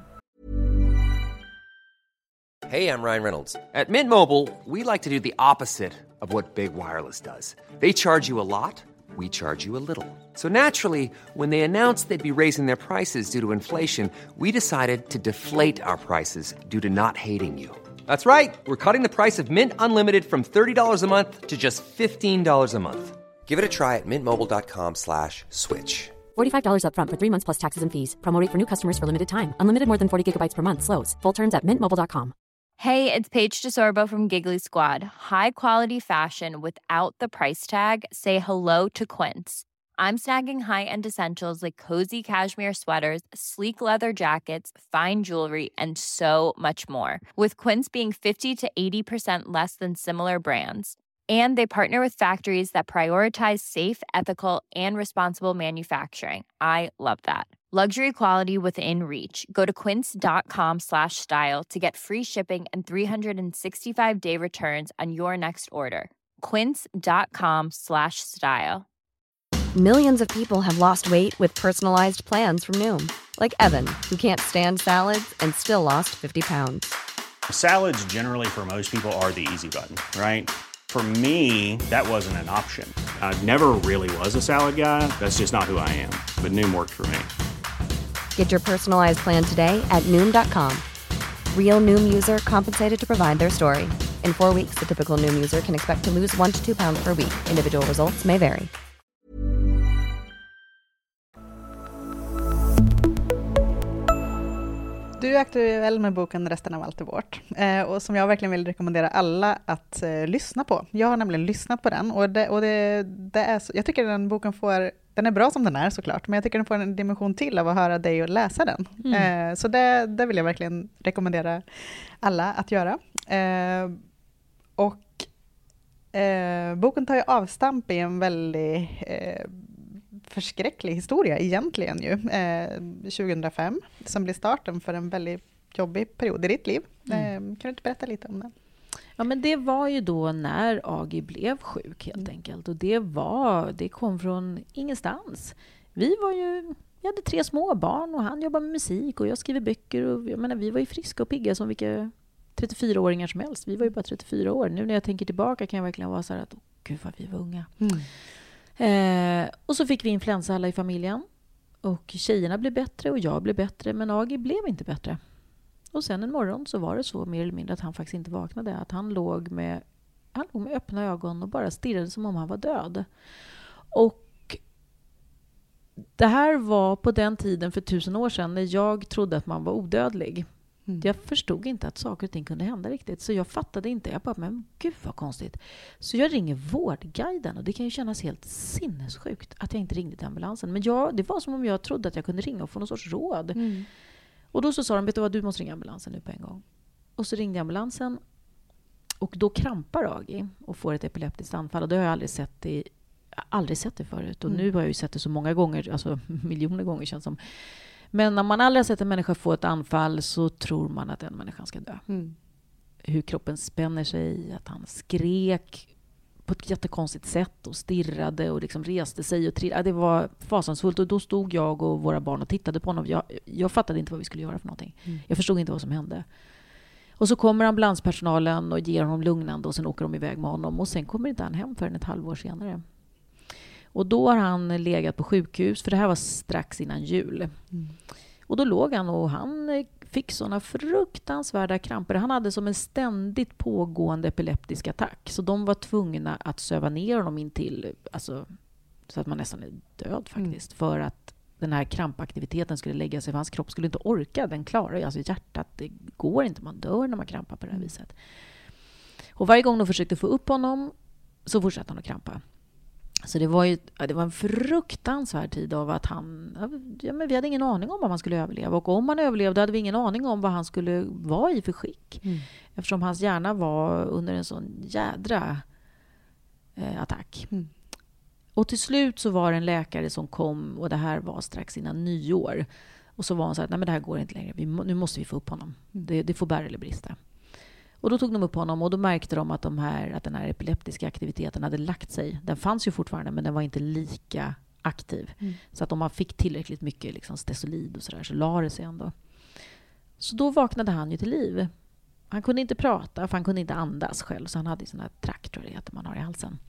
Hey, I'm Ryan Reynolds. At Mint Mobile, we like to do the opposite of what Big Wireless does. They charge you a lot, we charge you a little. So naturally, when they announced they'd be raising their prices due to inflation, we decided to deflate our prices due to not hating you. That's right. We're cutting the price of Mint Unlimited from thirty dollars a month to just fifteen dollars a month. Give it a try at mintmobile.com slash switch. forty-five dollars up front for three months plus taxes and fees. Promo rate for new customers for limited time. Unlimited more than forty gigabytes per month. Slows full terms at mint mobile dot com. Hey, it's Paige DeSorbo from Giggly Squad. High quality fashion without the price tag. Say hello to Quince. I'm snagging high-end essentials like cozy cashmere sweaters, sleek leather jackets, fine jewelry, and so much more. With Quince being fifty to eighty percent less than similar brands. And they partner with factories that prioritize safe, ethical, and responsible manufacturing. I love that. Luxury quality within reach. Go to quince.com slash style to get free shipping and three sixty-five day returns on your next order. Quince.com slash style. Millions of people have lost weight with personalized plans from Noom. Like Evan, who can't stand salads and still lost fifty pounds. Salads generally for most people are the easy button, right? For me, that wasn't an option. I never really was a salad guy. That's just not who I am. But Noom worked for me. Get your personalized plan today at noom dot com. Real Noom user compensated to provide their story. In four weeks, the typical Noom user can expect to lose one to two pounds per week. Individual results may vary. Du är aktuell med boken Resten av allt är vårt. Eh, och som jag verkligen vill rekommendera alla att eh, lyssna på. Jag har nämligen lyssnat på den. Och, det, och det, det är så, jag tycker den boken får... Den är bra som den är såklart. Men jag tycker den får en dimension till av att höra dig och läsa den. Mm. Eh, så det, det vill jag verkligen rekommendera alla att göra. Eh, och eh, boken tar ju avstamp i en väldigt... Eh, förskräcklig historia egentligen ju, eh, tjugohundrafem, som blir starten för en väldigt jobbig period i ditt liv. Mm. Eh, kan du inte berätta lite om det? Ja, men det var ju då när Agi blev sjuk helt mm. enkelt. Och det var, det kom från ingenstans. Vi var ju, jag hade tre små barn och han jobbade med musik och jag skriver böcker. Och, jag menar, vi var ju friska och pigga som vilka trettiofyra-åringar som helst. Vi var ju bara trettiofyra år. Nu när jag tänker tillbaka kan jag verkligen vara så här att, åh gud vad vi var unga. Mm. Eh, och så fick vi influensa alla i familjen. Och tjejerna blev bättre och jag blev bättre. Men Agi blev inte bättre. Och sen en morgon så var det så mer eller mindre att han faktiskt inte vaknade. Att han låg med, han låg med öppna ögon och bara stirrade som om han var död. Och det här var på den tiden för tusen år sedan när jag trodde att man var odödlig. Mm. Jag förstod inte att saker och ting kunde hända riktigt. Så jag fattade inte. Jag bara, men gud vad konstigt. Så jag ringer Vårdguiden. Och det kan ju kännas helt sinnessjukt att jag inte ringde till ambulansen. Men jag, det var som om jag trodde att jag kunde ringa och få någon sorts råd. Mm. Och då så sa de, vet du vad, du måste ringa ambulansen nu på en gång. Och så ringde ambulansen. Och då krampar Agi och får ett epileptiskt anfall. Och det har jag aldrig sett i, aldrig sett det förut. Och mm. nu har jag ju sett det så många gånger. Alltså miljoner gånger känns som. Men när man aldrig har sett en människa få ett anfall så tror man att den människan ska dö. Mm. Hur kroppen spänner sig, att han skrek på ett jättekonstigt sätt och stirrade och liksom reste sig och trillade. Det var fasansfullt och då stod jag och våra barn och tittade på honom. Jag, jag fattade inte vad vi skulle göra för någonting. Mm. Jag förstod inte vad som hände. Och så kommer ambulanspersonalen och ger honom lugnande och sen åker de iväg med honom och sen kommer inte han hem förrän ett halvår senare. Och då har han legat på sjukhus, för det här var strax innan jul. Mm. Och då låg han och han fick såna fruktansvärda kramper. Han hade som en ständigt pågående epileptisk attack. Så de var tvungna att söva ner honom in till, alltså, så att man nästan är död faktiskt. Mm. För att den här krampaktiviteten skulle lägga sig, för hans kropp skulle inte orka, den klarar ju, alltså hjärtat, det går inte, man dör när man krampar på det här viset. Och varje gång de försökte få upp honom så fortsatte han att krampa. Så det var ju det var en fruktansvärd tid av att han, ja, men vi hade ingen aning om om han skulle överleva, och om han överlevde hade vi ingen aning om vad han skulle vara i för skick. Mm. Eftersom hans hjärna var under en sån jädra eh, attack. Mm. Och till slut så var det en läkare som kom, och det här var strax innan nyår. Och så var han så här, nej men det här går inte längre, vi må, nu måste vi få upp honom. Det, det får bära eller brista. Och då tog de upp honom, och då märkte de att, de här, att den här epileptiska aktiviteten hade lagt sig. Den fanns ju fortfarande, men den var inte lika aktiv. Mm. Så att om man fick tillräckligt mycket liksom stesolid och sådär, så la det sig ändå. Så då vaknade han ju till liv. Han kunde inte prata, för han kunde inte andas själv. Så han hade sån här trakt, tror jag det man har i halsen.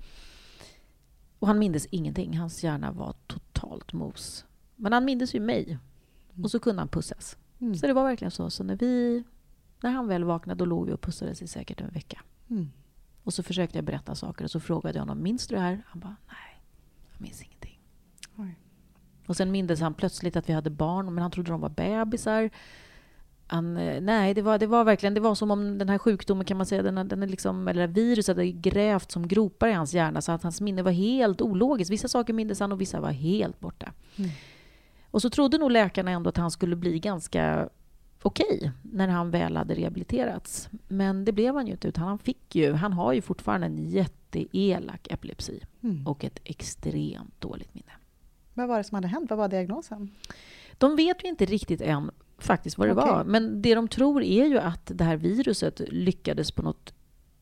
Och han mindes ingenting. Hans hjärna var totalt mos. Men han mindes ju mig. Mm. Och så kunde han pussas. Mm. Så det var verkligen så. Så när vi... När han väl vaknade, då låg vi och pussades i säkert en vecka. Mm. Och så försökte jag berätta saker. Och så frågade jag honom, minns du det här? Han bara, nej, jag minns ingenting. Oj. Och sen mindes han plötsligt att vi hade barn. Men han trodde de var bebisar. Han, nej, det var, det var verkligen, det var som om den här sjukdomen, kan man säga, den, den är liksom, eller viruset hade grävt som gropar i hans hjärna. Så att hans minne var helt ologiskt. Vissa saker mindes han och vissa var helt borta. Mm. Och så trodde nog läkarna ändå att han skulle bli ganska... okej, när han väl hade rehabiliterats. Men det blev han ju inte, utan han fick ju, han har ju fortfarande en jätteelak epilepsi. Mm. Och ett extremt dåligt minne. Vad var det som hade hänt? Vad var diagnosen? De vet ju inte riktigt än faktiskt vad det okay. var. Men det de tror är ju att det här viruset lyckades på något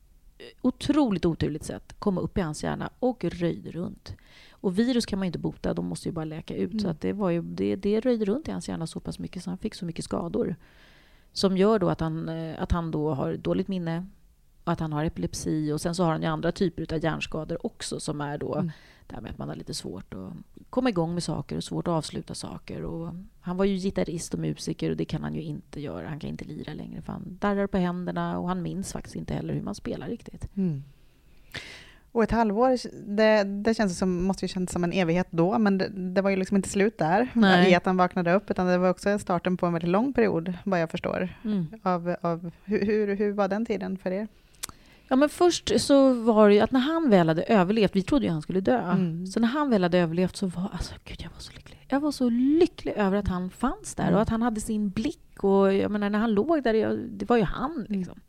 otroligt oturligt sätt komma upp i hans hjärna och röjde runt. Och virus kan man ju inte bota, de måste ju bara läka ut. Mm. Så att det, var ju, det, det röjde runt i hans hjärna så pass mycket så han fick så mycket skador. Som gör då att han, att han då har dåligt minne och att han har epilepsi. Och sen så har han ju andra typer av hjärnskador också, som är då mm. det här med att man har lite svårt att komma igång med saker och svårt att avsluta saker. Och han var ju gitarrist och musiker, och det kan han ju inte göra. Han kan inte lira längre för han darrar på händerna, och han minns faktiskt inte heller hur man spelar riktigt. Mm. Och ett halvår, det, det känns som, måste ju kännas som en evighet då, men det, det var ju liksom inte slut där. Nej. I att han vaknade upp, utan det var också starten på en väldigt lång period, vad jag förstår. Mm. Av, av, hur, hur, hur var den tiden för er? Ja, men först så var det ju att när han väl hade överlevt, vi trodde ju han skulle dö. Mm. Så när han väl hade överlevt så var, alltså gud, jag var så lycklig. Jag var så lycklig över att han fanns där, mm. och att han hade sin blick, och jag menar, när han låg där, jag, det var ju han liksom.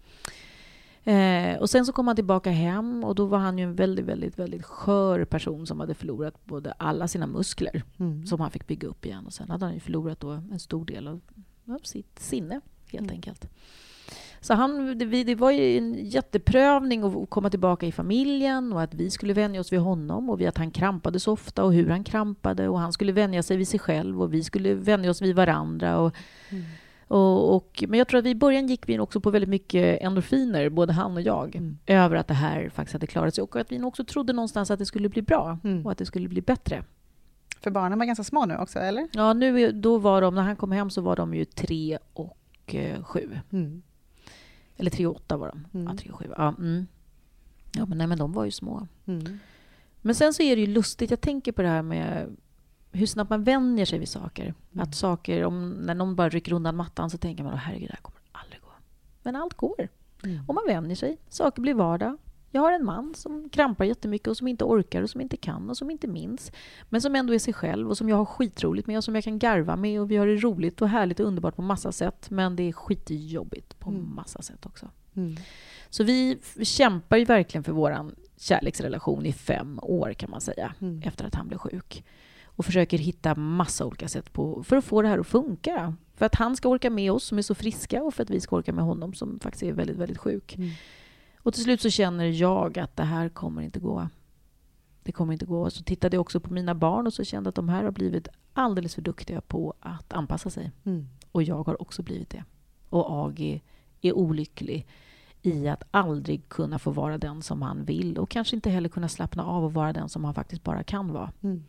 Eh, och sen så kom han tillbaka hem, och då var han ju en väldigt, väldigt, väldigt skör person som hade förlorat både alla sina muskler mm. som han fick bygga upp igen. Och sen hade han ju förlorat då en stor del av, av sitt sinne, helt mm. enkelt. Så han, det, det var ju en jätteprövning att komma tillbaka i familjen, och att vi skulle vänja oss vid honom, och vid att han krampade så ofta och hur han krampade, och han skulle vänja sig vid sig själv, och vi skulle vänja oss vid varandra. Och, mm. och, och, men jag tror att vi i början gick vi också på väldigt mycket endorfiner, både han och jag, mm. över att det här faktiskt hade klarat sig, och att vi också trodde någonstans att det skulle bli bra mm. och att det skulle bli bättre. För barnen var ganska små nu också, eller? Ja, nu, då var de, när han kom hem så var de ju tre och eh, sju. Mm. Eller tre och åtta var de. Mm. Ja, tre och sju. Ja, mm. ja men, nej, men de var ju små. Mm. Men sen så är det ju lustigt. Jag tänker på det här med hur snabbt man vänjer sig vid saker. Mm. Att saker, om, när någon bara rycker undan mattan så tänker man, herregud, det här kommer aldrig gå. Men allt går. Mm. Och man vänjer sig. Saker blir vardag. Jag har en man som krampar jättemycket och som inte orkar och som inte kan och som inte minns. Men som ändå är sig själv och som jag har skitroligt med och som jag kan garva med, och vi har det roligt och härligt och underbart på massa sätt. Men det är skitjobbigt på mm. massa sätt också. Mm. Så vi kämpar ju verkligen för våran kärleksrelation i fem år, kan man säga, mm. efter att han blev sjuk. Och försöker hitta massa olika sätt på, för att få det här att funka. För att han ska orka med oss som är så friska, och för att vi ska orka med honom som faktiskt är väldigt, väldigt sjuk. Mm. Och till slut så känner jag att det här kommer inte gå. Det kommer inte gå. Så tittade jag också på mina barn och så kände att de här har blivit alldeles för duktiga på att anpassa sig. Mm. Och jag har också blivit det. Och Agi är olycklig i att aldrig kunna få vara den som han vill. Och kanske inte heller kunna slappna av och vara den som han faktiskt bara kan vara. Mm.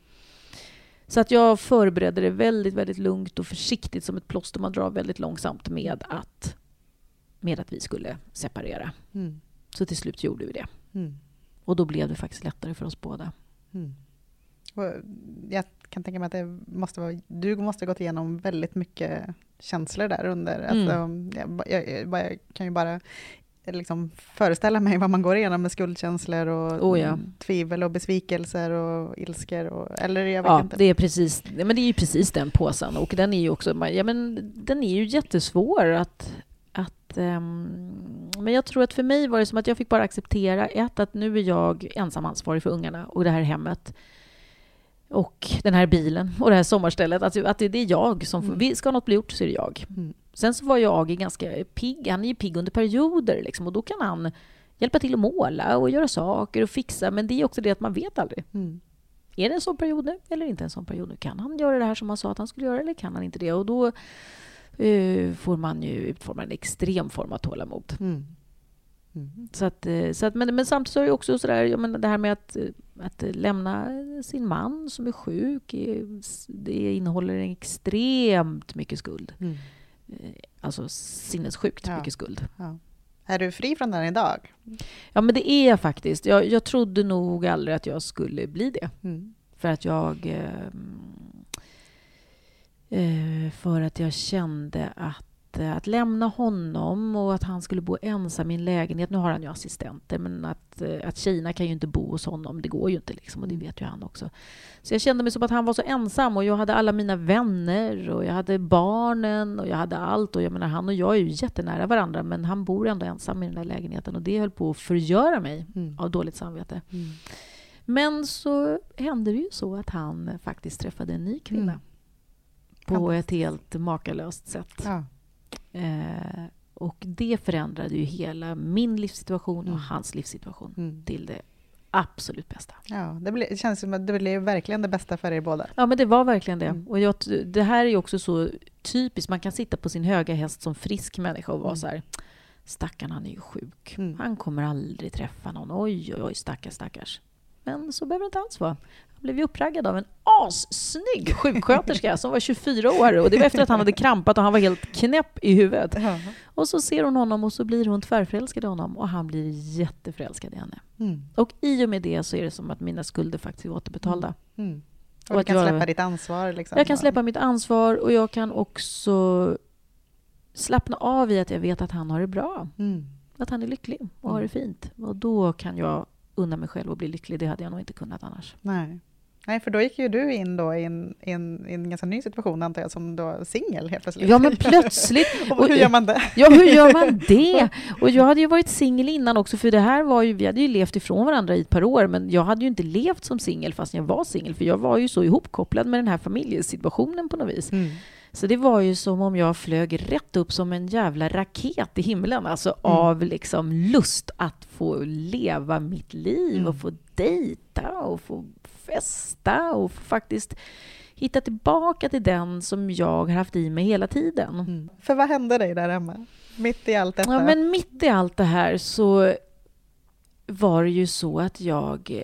Så att jag förberedde det väldigt, väldigt lugnt och försiktigt, som ett plåster man drar väldigt långsamt, med att, med att vi skulle separera. Mm. Så till slut gjorde vi det. Mm. Och då blev det faktiskt lättare för oss båda. Mm. Jag kan tänka mig att det måste vara, du måste ha gått igenom väldigt mycket känslor där under. Mm. Alltså, jag, jag, jag kan ju bara liksom föreställa mig vad man går igenom med skuldkänslor och oh ja. tvivel och besvikelser och ilskor. Och, eller jag vet ja, inte. Det är precis, men det är ju precis den påsen. Och den är ju också, ja, men den är ju jättesvår att... att um, men jag tror att för mig var det som att jag fick bara acceptera ett, att nu är jag ensam ansvarig för ungarna och det här hemmet. Och den här bilen och det här sommarstället. Att, att det är jag som... Mm. Vi ska något bli gjort så är det jag. Mm. Sen så var jag ganska pigg. Han är ju pigg under perioder. Liksom, och då kan han hjälpa till att måla och göra saker och fixa. Men det är också det att man vet aldrig. Mm. Är det en sån period nu eller inte en sån period nu? Kan han göra det här som han sa att han skulle göra eller kan han inte det? Och då uh, får man ju utforma en extrem form av tålamod. Mm. Mm. Så att, så att, men, men samtidigt så är det också sådär, jag menar, det här med att, att lämna sin man som är sjuk, det innehåller en extremt mycket skuld. Mm. Alltså sinnessjukt ja. mycket skuld. Ja. Är du fri från den idag? Ja, men det är jag faktiskt. Jag, jag trodde nog aldrig att jag skulle bli det. Mm. För att jag... Eh, för att jag kände att att lämna honom och att han skulle bo ensam i en lägenhet. Nu har han ju assistenter, men att, att Kina kan ju inte bo hos honom. Det går ju inte liksom, och det vet ju han också. Så jag kände mig som att han var så ensam och jag hade alla mina vänner och jag hade barnen och jag hade allt. Och jag menar, han och jag är ju jättenära varandra, men han bor ändå ensam i den där lägenheten och det höll på att förgöra mig mm. av dåligt samvete. Mm. Men så hände det ju så att han faktiskt träffade en ny kvinna mm. på ett helt makalöst sätt. Ja. Eh, och det förändrade ju hela min livssituation mm. och hans livssituation mm. till det absolut bästa. Ja, det, ble, det känns som att det blev verkligen det bästa för er båda. Ja, men det var verkligen det. Mm. Och jag, det här är ju också så typiskt. Man kan sitta på sin höga häst som frisk människa och vara mm. så här, stackarn, han är ju sjuk. Mm. Han kommer aldrig träffa någon. Oj, oj, oj, stackars, stackars. Men så behöver det inte alls vara. Han blev ju uppraggad av en assnygg sjuksköterska som var tjugofyra år. Och det var efter att han hade krampat och han var helt knäpp i huvudet. Uh-huh. Och så ser hon honom och så blir hon tvärförälskad i honom. Och han blir jätteförälskad i henne. Mm. Och i och med det så är det som att mina skulder faktiskt är återbetalda. Mm. Mm. Och, och du kan jag, släppa ditt ansvar. Liksom. Jag kan släppa mitt ansvar och jag kan också slappna av i att jag vet att han har det bra. Mm. Att han är lycklig och mm. har det fint. Och då kan jag unna mig själv och bli lycklig. Det hade jag nog inte kunnat annars. Nej. Nej, för då gick ju du in då i en, i en, i en ganska ny situation, antar jag, som då singel helt plötsligt. Ja, men plötsligt. Och hur gör man det? Ja, hur gör man det? Och jag hade ju varit singel innan också, för det här var ju, vi hade ju levt ifrån varandra i ett par år, men jag hade ju inte levt som singel fast jag var singel, för jag var ju så ihopkopplad med den här familjesituationen på något vis. Mm. Så det var ju som om jag flög rätt upp som en jävla raket i himlen. Alltså mm. av liksom lust att få leva mitt liv mm. och få dejta och få festa och få faktiskt hitta tillbaka till den som jag har haft i mig hela tiden. Mm. För vad hände dig där hemma? Mitt i allt detta? Ja, men mitt i allt det här så var det ju så att jag...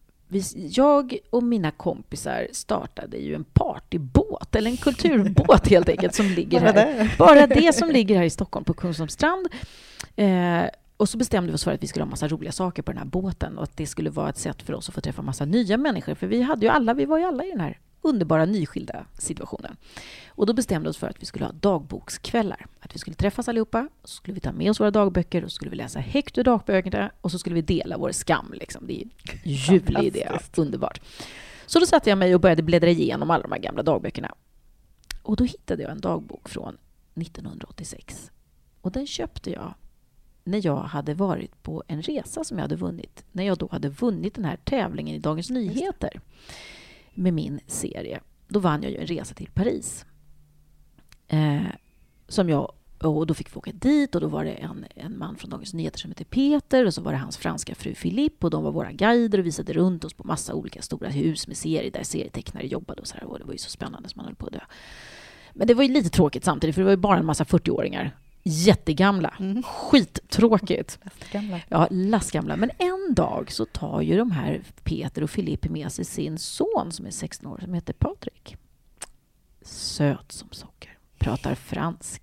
Jag och mina kompisar startade ju en partybåt, eller en kulturbåt helt enkelt, som ligger här. Bara det, Bara det som ligger här i Stockholm på Kungsholmsstrand. Eh, och så bestämde vi oss för att vi skulle ha massa roliga saker på den här båten och att det skulle vara ett sätt för oss att få träffa massa nya människor. För vi hade ju alla, vi var ju alla i den här underbara nyskilda situationen. Och då bestämde vi oss för att vi skulle ha dagbokskvällar. Att vi skulle träffas allihopa, och så skulle vi ta med oss våra dagböcker och så skulle vi läsa högt ur dagböckerna och så skulle vi dela vår skam. Liksom. Det är en ljuvlig idé, underbart. Så då satte jag mig och började bläddra igenom alla de här gamla dagböckerna. Och då hittade jag en dagbok från nittonhundraåttiosex. Och den köpte jag när jag hade varit på en resa som jag hade vunnit. När jag då hade vunnit den här tävlingen i Dagens Nyheter med min serie. Då vann jag ju en resa till Paris. Eh, som jag, och då fick vi åka dit och då var det en, en man från Dagens Nyheter som heter Peter och så var det hans franska fru Philippe och de var våra guider och visade runt oss på massa olika stora hus med serier där serietecknare jobbade och så här, och det var ju så spännande som man höll på att dö. Men det var ju lite tråkigt samtidigt för det var ju bara en massa fyrtioåringar. Jättegamla. Mm. Skittråkigt. Lastgamla. Ja, lastgamla. Men en dag så tar ju de här Peter och Philippe med sig sin son som är sexton år som heter Patrik. Söt som socker. Pratar franska.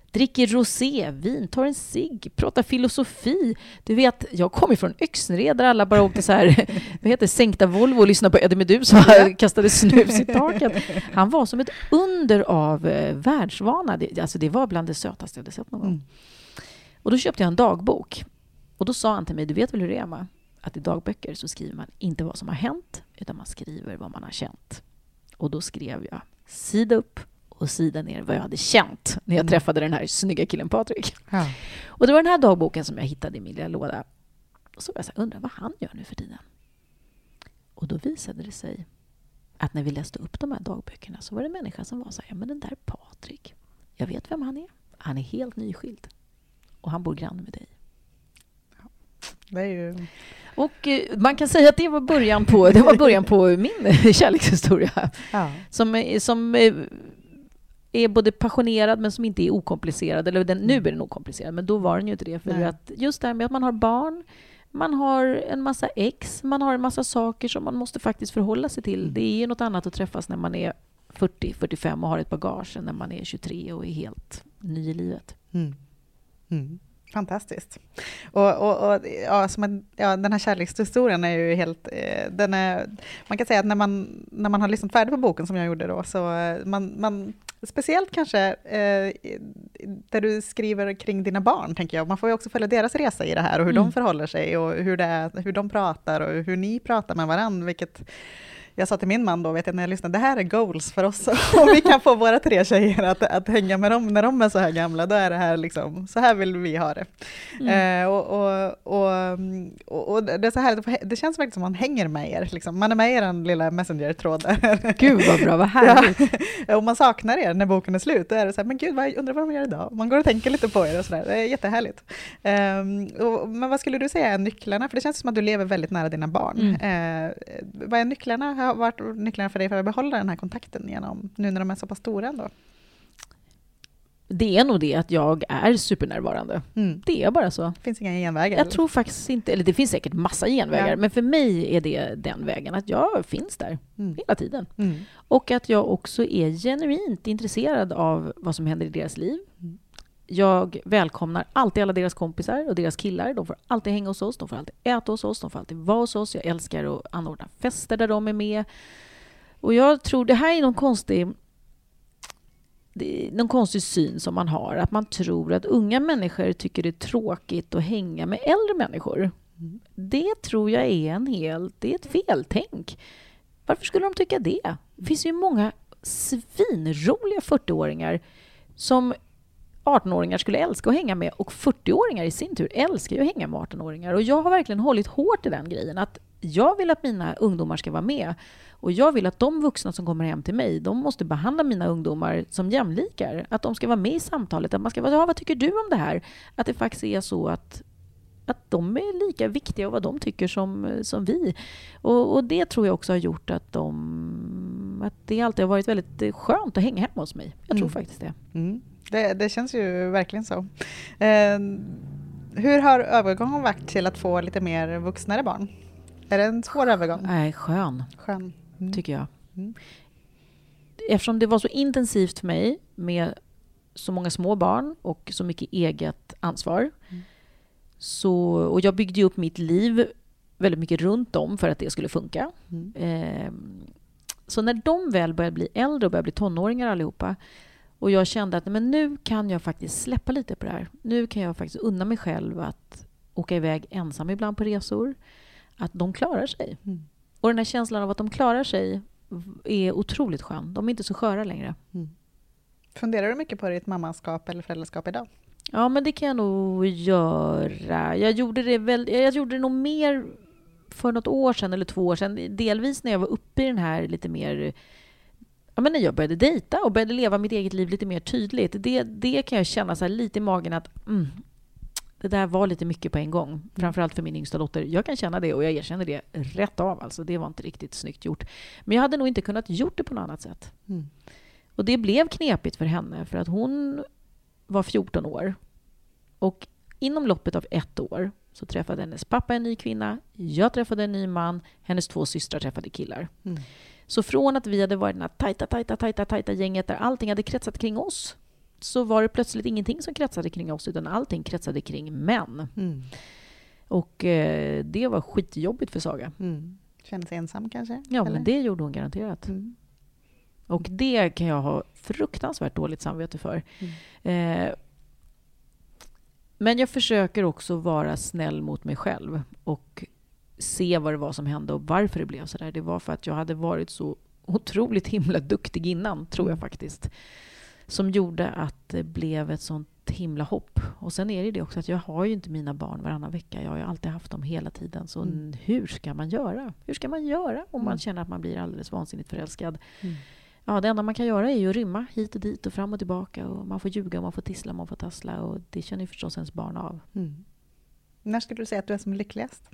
dricker rosé, vin, tar en cigg, pratar filosofi. Du vet, jag kommer från Öxnered där alla bara åkte så här, vad heter sänkta Volvo och lyssnade på Eddie Meduza som ja. kastade snus i taket. Han var som ett under av eh, världsvana. Det, alltså det var bland det sötaste jag hade sett någon gång. Mm. Och då köpte jag en dagbok. Och då sa han till mig, du vet väl hur det är, Emma? Att i dagböcker så skriver man inte vad som har hänt, utan man skriver vad man har känt. Och då skrev jag sida upp och sida ner vad jag hade känt när jag mm. träffade den här snygga killen Patrik. Ja. Och det var den här dagboken som jag hittade i min lilla låda. Och så var jag så här, undrar vad han gör nu för tiden. Och då visade det sig att när vi läste upp de här dagböckerna så var det en människa som var så här, ja men den där Patrik, jag vet vem han är. Han är helt nyskild. Och han bor granne med dig. Ja, det är ju... Och eh, man kan säga att det var början på, det var början på min kärlekshistoria. Ja. Som, som eh, är både passionerad men som inte är okomplicerad. Eller den, nu är den okomplicerad, men då var den ju inte det. För Nej. att just det här med att man har barn, man har en massa ex, man har en massa saker som man måste faktiskt förhålla sig till. Det är ju något annat att träffas när man är fyrtio fyrtiofem och har ett bagage än när man är tjugotre och är helt ny i livet. Mm. Mm. Fantastiskt. Och, och, och ja, som en, ja, den här kärlekshistorien är ju helt... Eh, den är, man kan säga att när man, när man har lyssnat färdigt på boken som jag gjorde då, så eh, man, man speciellt kanske eh, där du skriver kring dina barn, tänker jag. Man får ju också följa deras resa i det här och hur mm. de förhåller sig och hur, det är, hur de pratar och hur ni pratar med varandra, vilket... Jag sa till min man då, vet jag, när jag lyssnade, det här är goals för oss. Om vi kan få våra tre tjejer att, att hänga med dem när de är så här gamla, då är det här liksom, så här vill vi ha det. Mm. Eh, och, och, och, och det är så här, det känns verkligen som man hänger med er. Liksom. Man är med i er lilla messenger-tråd där. Gud vad bra, vad härligt. Ja. Och man saknar er när boken är slut. Då är det så här, men gud, vad, undrar vad de gör idag. Man går och tänker lite på er och sådär. Det är jättehärligt. Eh, och, men vad skulle du säga är nycklarna? För det känns som att du lever väldigt nära dina barn. Mm. Eh, vad är nycklarna? Har varit nycklarna för dig för att behålla den här kontakten genom, nu när de är så pass stora ändå? Det är nog det att jag är supernärvarande. Mm. Det är bara så. Det finns inga genvägar? Jag eller? tror faktiskt inte, eller det finns säkert massa genvägar, ja. men för mig är det den vägen att jag finns där mm. hela tiden. Mm. Och att jag också är genuint intresserad av vad som händer i deras liv. Mm. Jag välkomnar alltid alla deras kompisar och deras killar. De får alltid hänga hos oss, de får alltid äta hos oss, de får alltid vara hos oss. Jag älskar att anordna fester där de är med. Och jag tror det här är någon konstig, det är någon konstig syn som man har. Att man tror att unga människor tycker det är tråkigt att hänga med äldre människor. Mm. Det tror jag är en helt, det är ett feltänk. Varför skulle de tycka det? Det finns ju många svinroliga fyrtioåringar som artonåringar skulle älska att hänga med, och fyrtioåringar i sin tur älskar ju att hänga med artonåringar. Och jag har verkligen hållit hårt i den grejen att jag vill att mina ungdomar ska vara med, och jag vill att de vuxna som kommer hem till mig, de måste behandla mina ungdomar som jämlikar, att de ska vara med i samtalet, att man ska vara, ja, vad tycker du om det här? Att det faktiskt är så att att de är lika viktiga och vad de tycker som, som vi. Och, och det tror jag också har gjort att de att det alltid har varit väldigt skönt att hänga hemma hos mig. Jag tror mm. faktiskt det. Mm. Det, det känns ju verkligen så. Eh, hur har övergången varit till att få lite mer vuxnare barn? Är det en svår övergång? Nej, skön. Skön. Mm. Tycker jag. Mm. Eftersom det var så intensivt för mig med så många små barn och så mycket eget ansvar. Mm. Så, och jag byggde ju upp mitt liv väldigt mycket runt om för att det skulle funka. Mm. Eh, så när de väl började bli äldre och började bli tonåringar allihopa, och jag kände att men nu kan jag faktiskt släppa lite på det här. Nu kan jag faktiskt unna mig själv att åka iväg ensam ibland på resor. Att de klarar sig. Mm. Och den här känslan av att de klarar sig är otroligt skön. De är inte så sköra längre. Mm. Funderar du mycket på ditt mammaskap eller föräldraskap idag? Ja, men det kan jag nog göra. Jag gjorde det väl, jag gjorde det nog mer för något år sedan eller två år sedan. Delvis när jag var uppe i den här lite mer... Ja, men när jag började dejta och började leva mitt eget liv lite mer tydligt. Det, det kan jag känna så här lite i magen att... Mm, det där var lite mycket på en gång. Framförallt för min yngsta dotter. Jag kan känna det och jag erkänner det rätt av. Alltså, det var inte riktigt snyggt gjort. Men jag hade nog inte kunnat gjort det på något annat sätt. Mm. Och det blev knepigt för henne. För att hon var fjorton år. Och inom loppet av ett år så träffade hennes pappa en ny kvinna. Jag träffade en ny man. Hennes två systrar träffade killar. Mm. Så från att vi hade varit den här tajta, tajta, tajta, tajta gänget där allting hade kretsat kring oss. så var det plötsligt ingenting som kretsade kring oss, utan allting kretsade kring män. Mm. Och eh, det var skitjobbigt för Saga. Mm. Kändes ensam kanske? Ja, eller? men det gjorde hon garanterat. Mm. Och det kan jag ha fruktansvärt dåligt samvete för. Mm. Eh, men jag försöker också vara snäll mot mig själv och se vad det var som hände och varför det blev så där. Det var för att jag hade varit så otroligt himla duktig innan, tror jag faktiskt. Som gjorde att det blev ett sånt himla hopp. Och sen är det det också att jag har ju inte mina barn varannan vecka. Jag har ju alltid haft dem hela tiden. Så mm. hur ska man göra? Hur ska man göra om man mm. känner att man blir alldeles vansinnigt förälskad? Mm. Ja, det enda man kan göra är ju att rymma hit och dit och fram och tillbaka. Och man får ljuga, man får tissla, man får tassla. Och det känner ju förstås ens barn av. Mm. När skulle du säga att du är som lyckligast?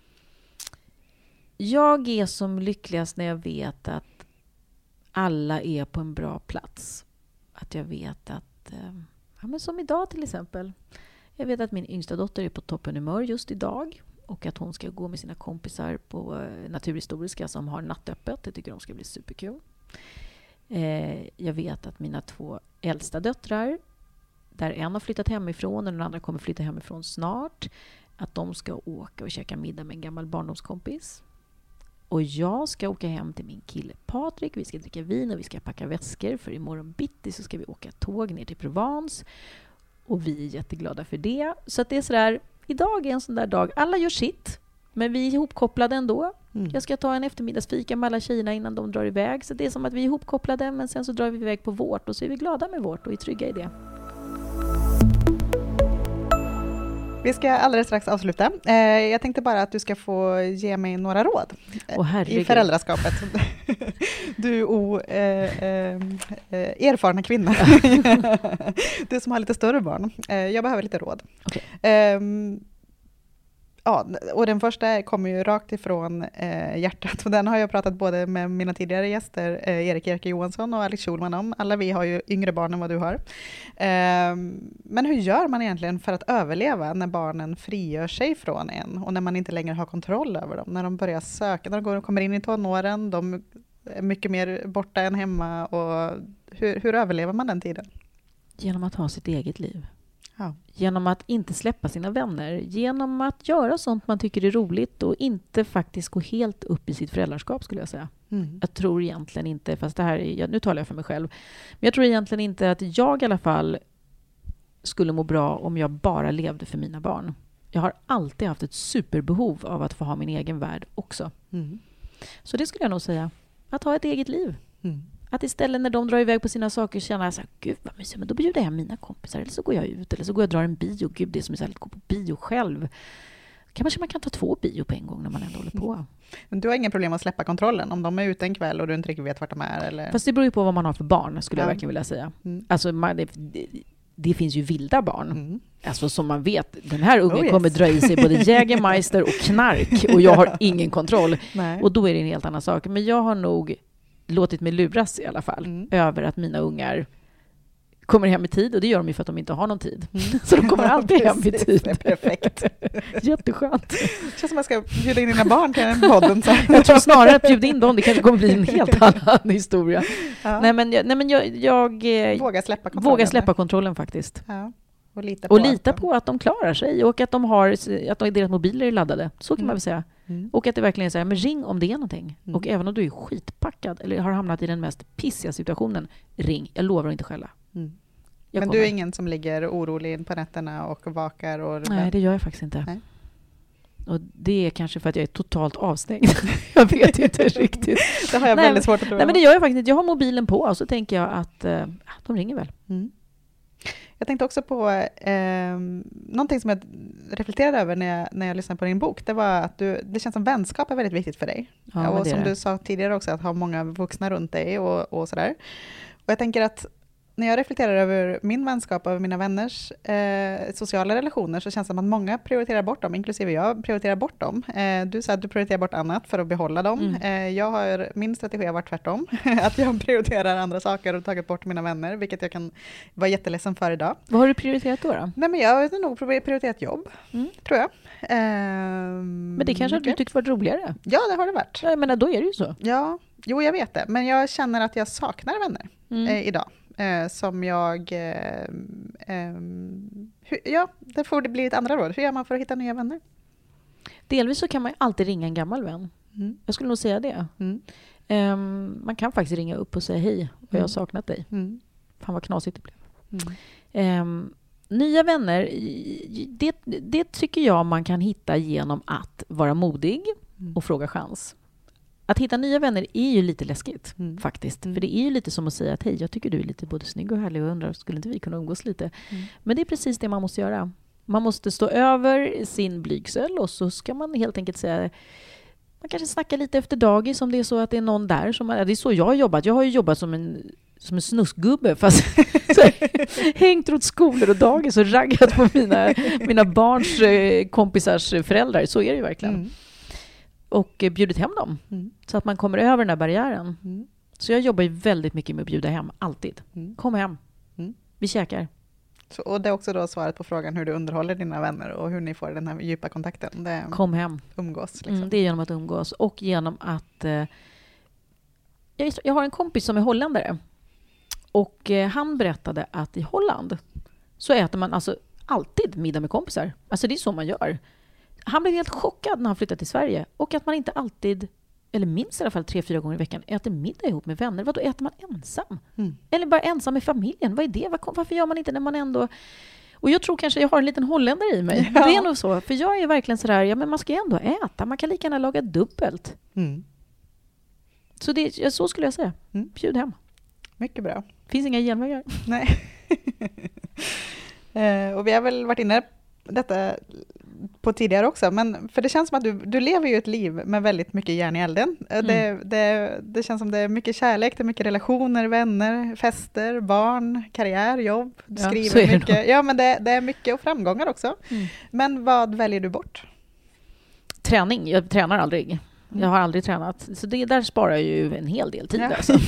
Jag är som lyckligast när jag vet att alla är på en bra plats. Att jag vet att, ja, men som idag till exempel. Jag vet att min yngsta dotter är på toppen humör just idag. Och att hon ska gå med sina kompisar på Naturhistoriska som har nattöppet. Det tycker de ska bli superkul. Eh, jag vet att mina två äldsta döttrar, där en har flyttat hemifrån och den andra kommer flytta hemifrån snart, att de ska åka och käka middag med en gammal barndomskompis. Och jag ska åka hem till min kille Patrik. Vi ska dricka vin och vi ska packa väskor. För imorgon bitti så ska vi åka tåg ner till Provence. Och vi är jätteglada för det. Så att det är sådär, idag är en sån där dag. Alla gör sitt, men vi är ihopkopplade ändå. Mm. Jag ska ta en eftermiddagsfika med alla tjejerna innan de drar iväg. Så det är som att vi är ihopkopplade, men sen så drar vi iväg på vårt. Och så är vi glada med vårt och är trygga i det. Vi ska alldeles strax avsluta. Eh, jag tänkte bara att du ska få ge mig några råd oh, i föräldraskapet. Du o, eh, eh, erfarna kvinna. Du som har lite större barn. Eh, jag behöver lite råd. Okay. Eh, ja, och den första kommer ju rakt ifrån eh, hjärtat. Och den har jag pratat både med mina tidigare gäster, eh, Erik Jerker Johansson och Alex Schulman om. Alla vi har ju yngre barn än vad du har. Eh, men hur gör man egentligen för att överleva när barnen frigör sig från en? Och när man inte längre har kontroll över dem? När de börjar söka, när de går och kommer in i tonåren, de är mycket mer borta än hemma. Och hur, hur överlever man den tiden? Genom att ha sitt eget liv. Ja. Genom att inte släppa sina vänner. Genom att göra sånt man tycker är roligt och inte faktiskt gå helt upp i sitt föräldraskap, skulle jag säga. Mm. Jag tror egentligen inte, fast det här är, nu talar jag för mig själv, men jag tror egentligen inte att jag i alla fall skulle må bra om jag bara levde för mina barn. Jag har alltid haft ett superbehov av att få ha min egen värld också. Mm. Så det skulle jag nog säga. Att ha ett eget liv. Mm. Att istället när de drar iväg på sina saker känner jag så här, gud vad mysigt, men då bjuder jag mina kompisar, eller så går jag ut, eller så går jag och drar en bio. Gud, det är som är så här, att gå på bio själv. Kanske man kan ta två bio på en gång när man ändå håller på. Men du har ingen problem att släppa kontrollen om de är ute en kväll och du inte riktigt vet vart de är? Eller? Fast det beror ju på vad man har för barn, skulle ja. jag verkligen vilja säga. Mm. Alltså, man, det, det, det finns ju vilda barn. Mm. Alltså som man vet, den här ungen oh, yes. kommer dra i sig både Jägermeister och knark och jag har ingen kontroll. Nej. Och då är det en helt annan sak. Men jag har nog låtit mig luras i alla fall mm. över att mina ungar kommer hem i tid, och det gör de ju för att de inte har någon tid. Mm. Så de kommer alltid hem i tid. Det är perfekt. Jätteskönt. Det känns som att jag ska bjuda in dina barn till en podden. Så. Jag tror snarare att bjuda in dem, det kanske kommer bli en helt annan historia. Ja. Nej, men, jag, nej, men jag, jag vågar släppa kontrollen, vågar släppa kontrollen faktiskt. Ja. Och lita, på, och lita på att de klarar sig och att de har att de, deras mobiler är laddade. Så kan mm. man väl säga. Mm. Och att det verkligen är så här, men ring om det är någonting. Mm. Och även om du är skitpackad eller har hamnat i den mest pissiga situationen, ring. Jag lovar att inte skälla. Mm. Men kommer. Du är ingen som ligger orolig på nätterna och vakar? Och Nej, det gör jag faktiskt inte. Nej. Och det är kanske för att jag är totalt avstängd. Jag vet inte riktigt. Det har jag nej, väldigt svårt att tro. Nej, men det gör jag faktiskt inte. Jag har mobilen på och så tänker jag att eh, de ringer väl. Mm. Jag tänkte också på eh, någonting som jag reflekterade över när jag, när jag lyssnade på din bok. Det var att du, det känns som vänskap är väldigt viktigt för dig. Ja, och som du sa tidigare också, att ha många vuxna runt dig och, och sådär. Och jag tänker att när jag reflekterar över min vänskap, över mina vänners eh, sociala relationer, så känns det som att många prioriterar bort dem, inklusive jag prioriterar bort dem. Eh, du sa att du prioriterar bort annat för att behålla dem. Mm. Eh, jag har, min strategi har varit tvärtom. Att jag prioriterar andra saker och tagit bort mina vänner, vilket jag kan vara jätteledsen för idag. Vad har du prioriterat då? då? Nej, men jag har nog prioriterat jobb, mm. tror jag. Eh, men det kanske okay. du tyckte var roligare? Ja, det har det varit. Jag menar, då är det ju så. Ja, jo jag vet det. Men jag känner att jag saknar vänner mm. eh, idag. eh, som jag... Eh, eh, hur, ja, det får det bli ett andra råd. Hur gör man för att hitta nya vänner? Delvis så kan man alltid ringa en gammal vän. Mm. Jag skulle nog säga det. Mm. Um, man kan faktiskt ringa upp och säga hej, och jag har saknat dig. Mm. Fan vad knasigt det blev. Mm. Um, nya vänner, det, det tycker jag man kan hitta genom att vara modig mm. och fråga chans. Att hitta nya vänner är ju lite läskigt mm. faktiskt. Mm. För det är ju lite som att säga att hej, jag tycker du är lite både snygg och härlig och undrar, skulle inte vi kunna umgås lite? Mm. Men det är precis det man måste göra. Man måste stå över sin blygsel och så ska man helt enkelt säga, man kanske snackar lite efter dagis om det är så att det är någon där som, det är så jag har jobbat. Jag har ju jobbat som en som en snuskgubbe fast så här, hängt runt skolor och dagis och raggat på mina, mina barns eh, kompisars föräldrar. Så är det ju verkligen. Mm. Och eh, bjudit hem dem. Mm. Så att man kommer över den här barriären. Mm. Så jag jobbar ju väldigt mycket med att bjuda hem. Alltid. Mm. Kom hem. Mm. Vi käkar. Så, och det är också då svaret på frågan hur du underhåller dina vänner och hur ni får den här djupa kontakten. Det är, kom hem. Umgås. Liksom. Mm, det är genom att umgås. Och genom att... Eh, jag, jag har en kompis som är holländare. Och eh, han berättade att i Holland så äter man alltså alltid middag med kompisar. Alltså det är så man gör. Han blev helt chockad när han flyttade till Sverige. Och att man inte alltid, eller minst i alla fall tre, fyra gånger i veckan, äter middag ihop med vänner. Vadå, äter man ensam? Mm. Eller bara ensam med familjen? Vad är det? Varför gör man inte när man ändå... Och jag tror kanske jag har en liten holländare i mig. Ja. Det är nog så. För jag är verkligen sådär, ja men man ska ju ändå äta. Man kan lika gärna laga dubbelt. Mm. Så det, så skulle jag säga. Mm. Bjud hem. Mycket bra. Finns inga genvägar. Nej. eh, och vi har väl varit inne på detta på tidigare också, men för det känns som att du, du lever ju ett liv med väldigt mycket järn i elden. Mm. Det, det, det känns som det är mycket kärlek, det är mycket relationer, vänner, fester, barn, karriär, jobb. Du ja, skriver mycket. Ja, men det, det är mycket och framgångar också. Mm. Men vad väljer du bort? Träning. Jag tränar aldrig. Jag har aldrig tränat. Så det, där sparar jag ju en hel del tid. Ja. Alltså.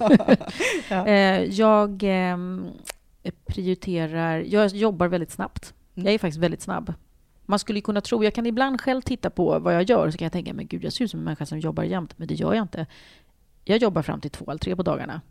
ja. Jag eh, prioriterar... Jag jobbar väldigt snabbt. Mm. Jag är faktiskt väldigt snabb. Man skulle kunna tro... Jag kan ibland själv titta på vad jag gör. Så kan jag tänka, men gud, jag ser ut som en människa som jobbar jämt. Men det gör jag inte. Jag jobbar fram till två eller tre på dagarna.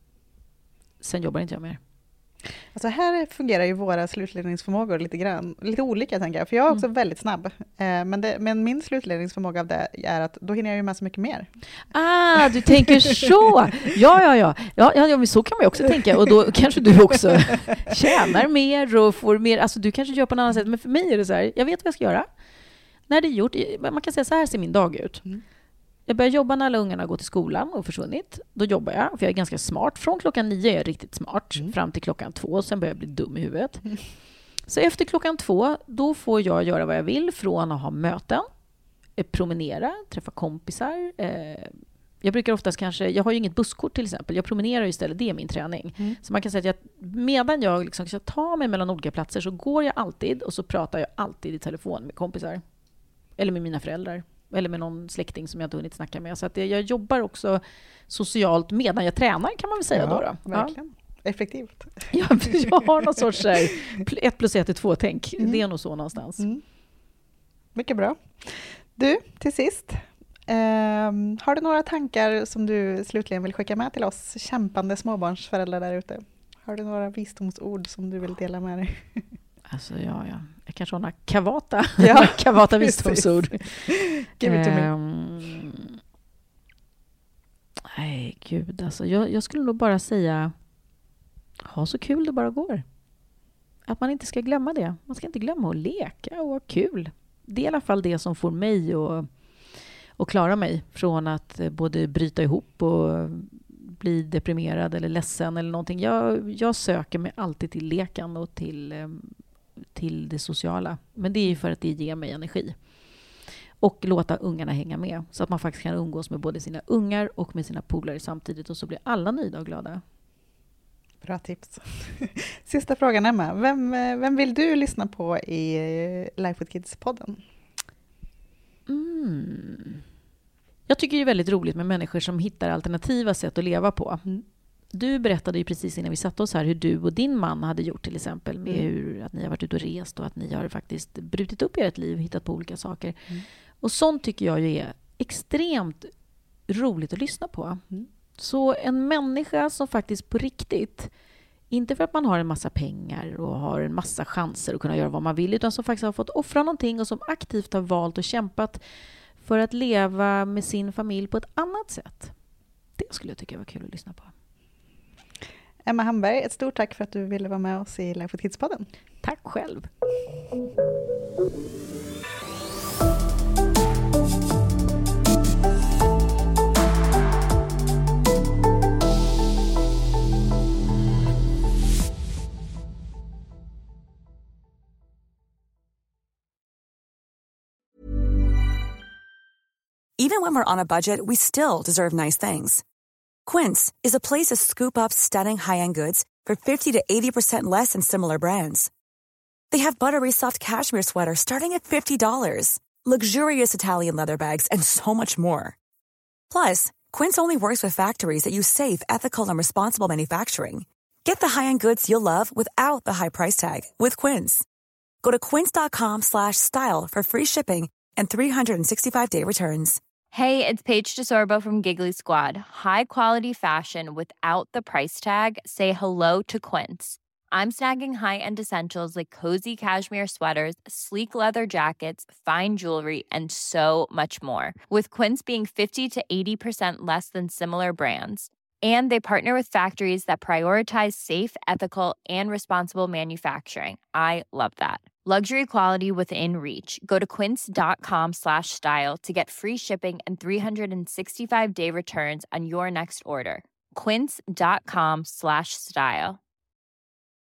Sen jobbar inte jag mer. Alltså här fungerar ju våra slutledningsförmågor lite grann, lite olika tänker jag. För jag är också mm. väldigt snabb. Eh, men, det, men min slutledningsförmåga av det är att då hinner jag ju med så mycket mer. Ah, du tänker så! Ja, ja, ja. ja, ja men så kan man ju också tänka. Och då kanske du också tjänar mer och får mer. Alltså du kanske gör på ett annat sätt. Men för mig är det så här, jag vet vad jag ska göra. När det är gjort, man kan säga så här ser min dag ut. Mm. Jag börjar jobba när alla ungarna går till skolan och försvunnit. Då jobbar jag, för jag är ganska smart. Från klockan nio är jag riktigt smart. Mm. Fram till klockan två, sen börjar jag bli dum i huvudet. Mm. Så efter klockan två, då får jag göra vad jag vill. Från att ha möten, promenera, träffa kompisar. Eh, jag brukar oftast kanske, jag har ju inget busskort till exempel. Jag promenerar istället, det är min träning. Mm. Så man kan säga att jag, medan jag liksom ska ta mig mellan olika platser så går jag alltid och så pratar jag alltid i telefon med kompisar. Eller med mina föräldrar. Eller med någon släkting som jag inte hunnit snacka med. Så att jag jobbar också socialt medan jag tränar, kan man väl säga. Ja, då, då. Verkligen. Ja. Effektivt. Ja, jag har någon sorts här, ett plus ett är två tänk. Mm. Det är nog så någonstans. Mm. Mycket bra. Du, till sist. Eh, har du några tankar som du slutligen vill skicka med till oss kämpande småbarnsföräldrar där ute? Har du några visdomsord som du vill dela med dig? Alltså, ja, ja. Jag kanske har några kavata, ja, kavata visdomsord. Give it to me. Um, nej, gud. Alltså, jag, jag skulle nog bara säga ha så kul det bara går. Att man inte ska glömma det. Man ska inte glömma att leka och ha kul. Det är i alla fall det som får mig att, att klara mig från att både bryta ihop och bli deprimerad eller ledsen eller någonting. Jag, jag söker mig alltid till lekan och till... till det sociala. Men det är ju för att det ger mig energi. Och låta ungarna hänga med. Så att man faktiskt kan umgås med både sina ungar och med sina polare samtidigt. Och så blir alla nöjda och glada. Bra tips. Sista frågan, Emma. Vem, vem vill du lyssna på i Life with Kids-podden? Mm. Jag tycker det är väldigt roligt med människor som hittar alternativa sätt att leva på. Mm. Du berättade ju precis innan vi satt oss här hur du och din man hade gjort till exempel med mm. hur att ni har varit ute och rest och att ni har faktiskt brutit upp ert liv och hittat på olika saker. Mm. Och sånt tycker jag ju är extremt roligt att lyssna på. Mm. Så en människa som faktiskt på riktigt Inte för att man har en massa pengar och har en massa chanser att kunna göra vad man vill, utan som faktiskt har fått offra någonting och som aktivt har valt och kämpat för att leva med sin familj på ett annat sätt. Det skulle jag tycka var kul att lyssna på. Emma Hamberg, ett stort tack för att du ville vara med oss i Life with Kids-podden. Tack själv. Even when we're on a budget, we still deserve nice things. Quince is a place to scoop up stunning high-end goods for fifty to eighty percent less than similar brands. They have buttery soft cashmere sweaters starting at fifty dollars, luxurious Italian leather bags, and so much more. Plus, Quince only works with factories that use safe, ethical, and responsible manufacturing. Get the high-end goods you'll love without the high price tag with Quince. Go to quince.com slash style for free shipping and three sixty-five day returns. Hey, it's Paige DeSorbo from Giggly Squad. High quality fashion without the price tag. Say hello to Quince. I'm snagging high-end essentials like cozy cashmere sweaters, sleek leather jackets, fine jewelry, and so much more. With Quince being fifty to eighty percent less than similar brands. And they partner with factories that prioritize safe, ethical, and responsible manufacturing. I love that. Luxury quality within reach. Go to quince.com slash style to get free shipping and three sixty-five day returns on your next order. Quince.com slash style.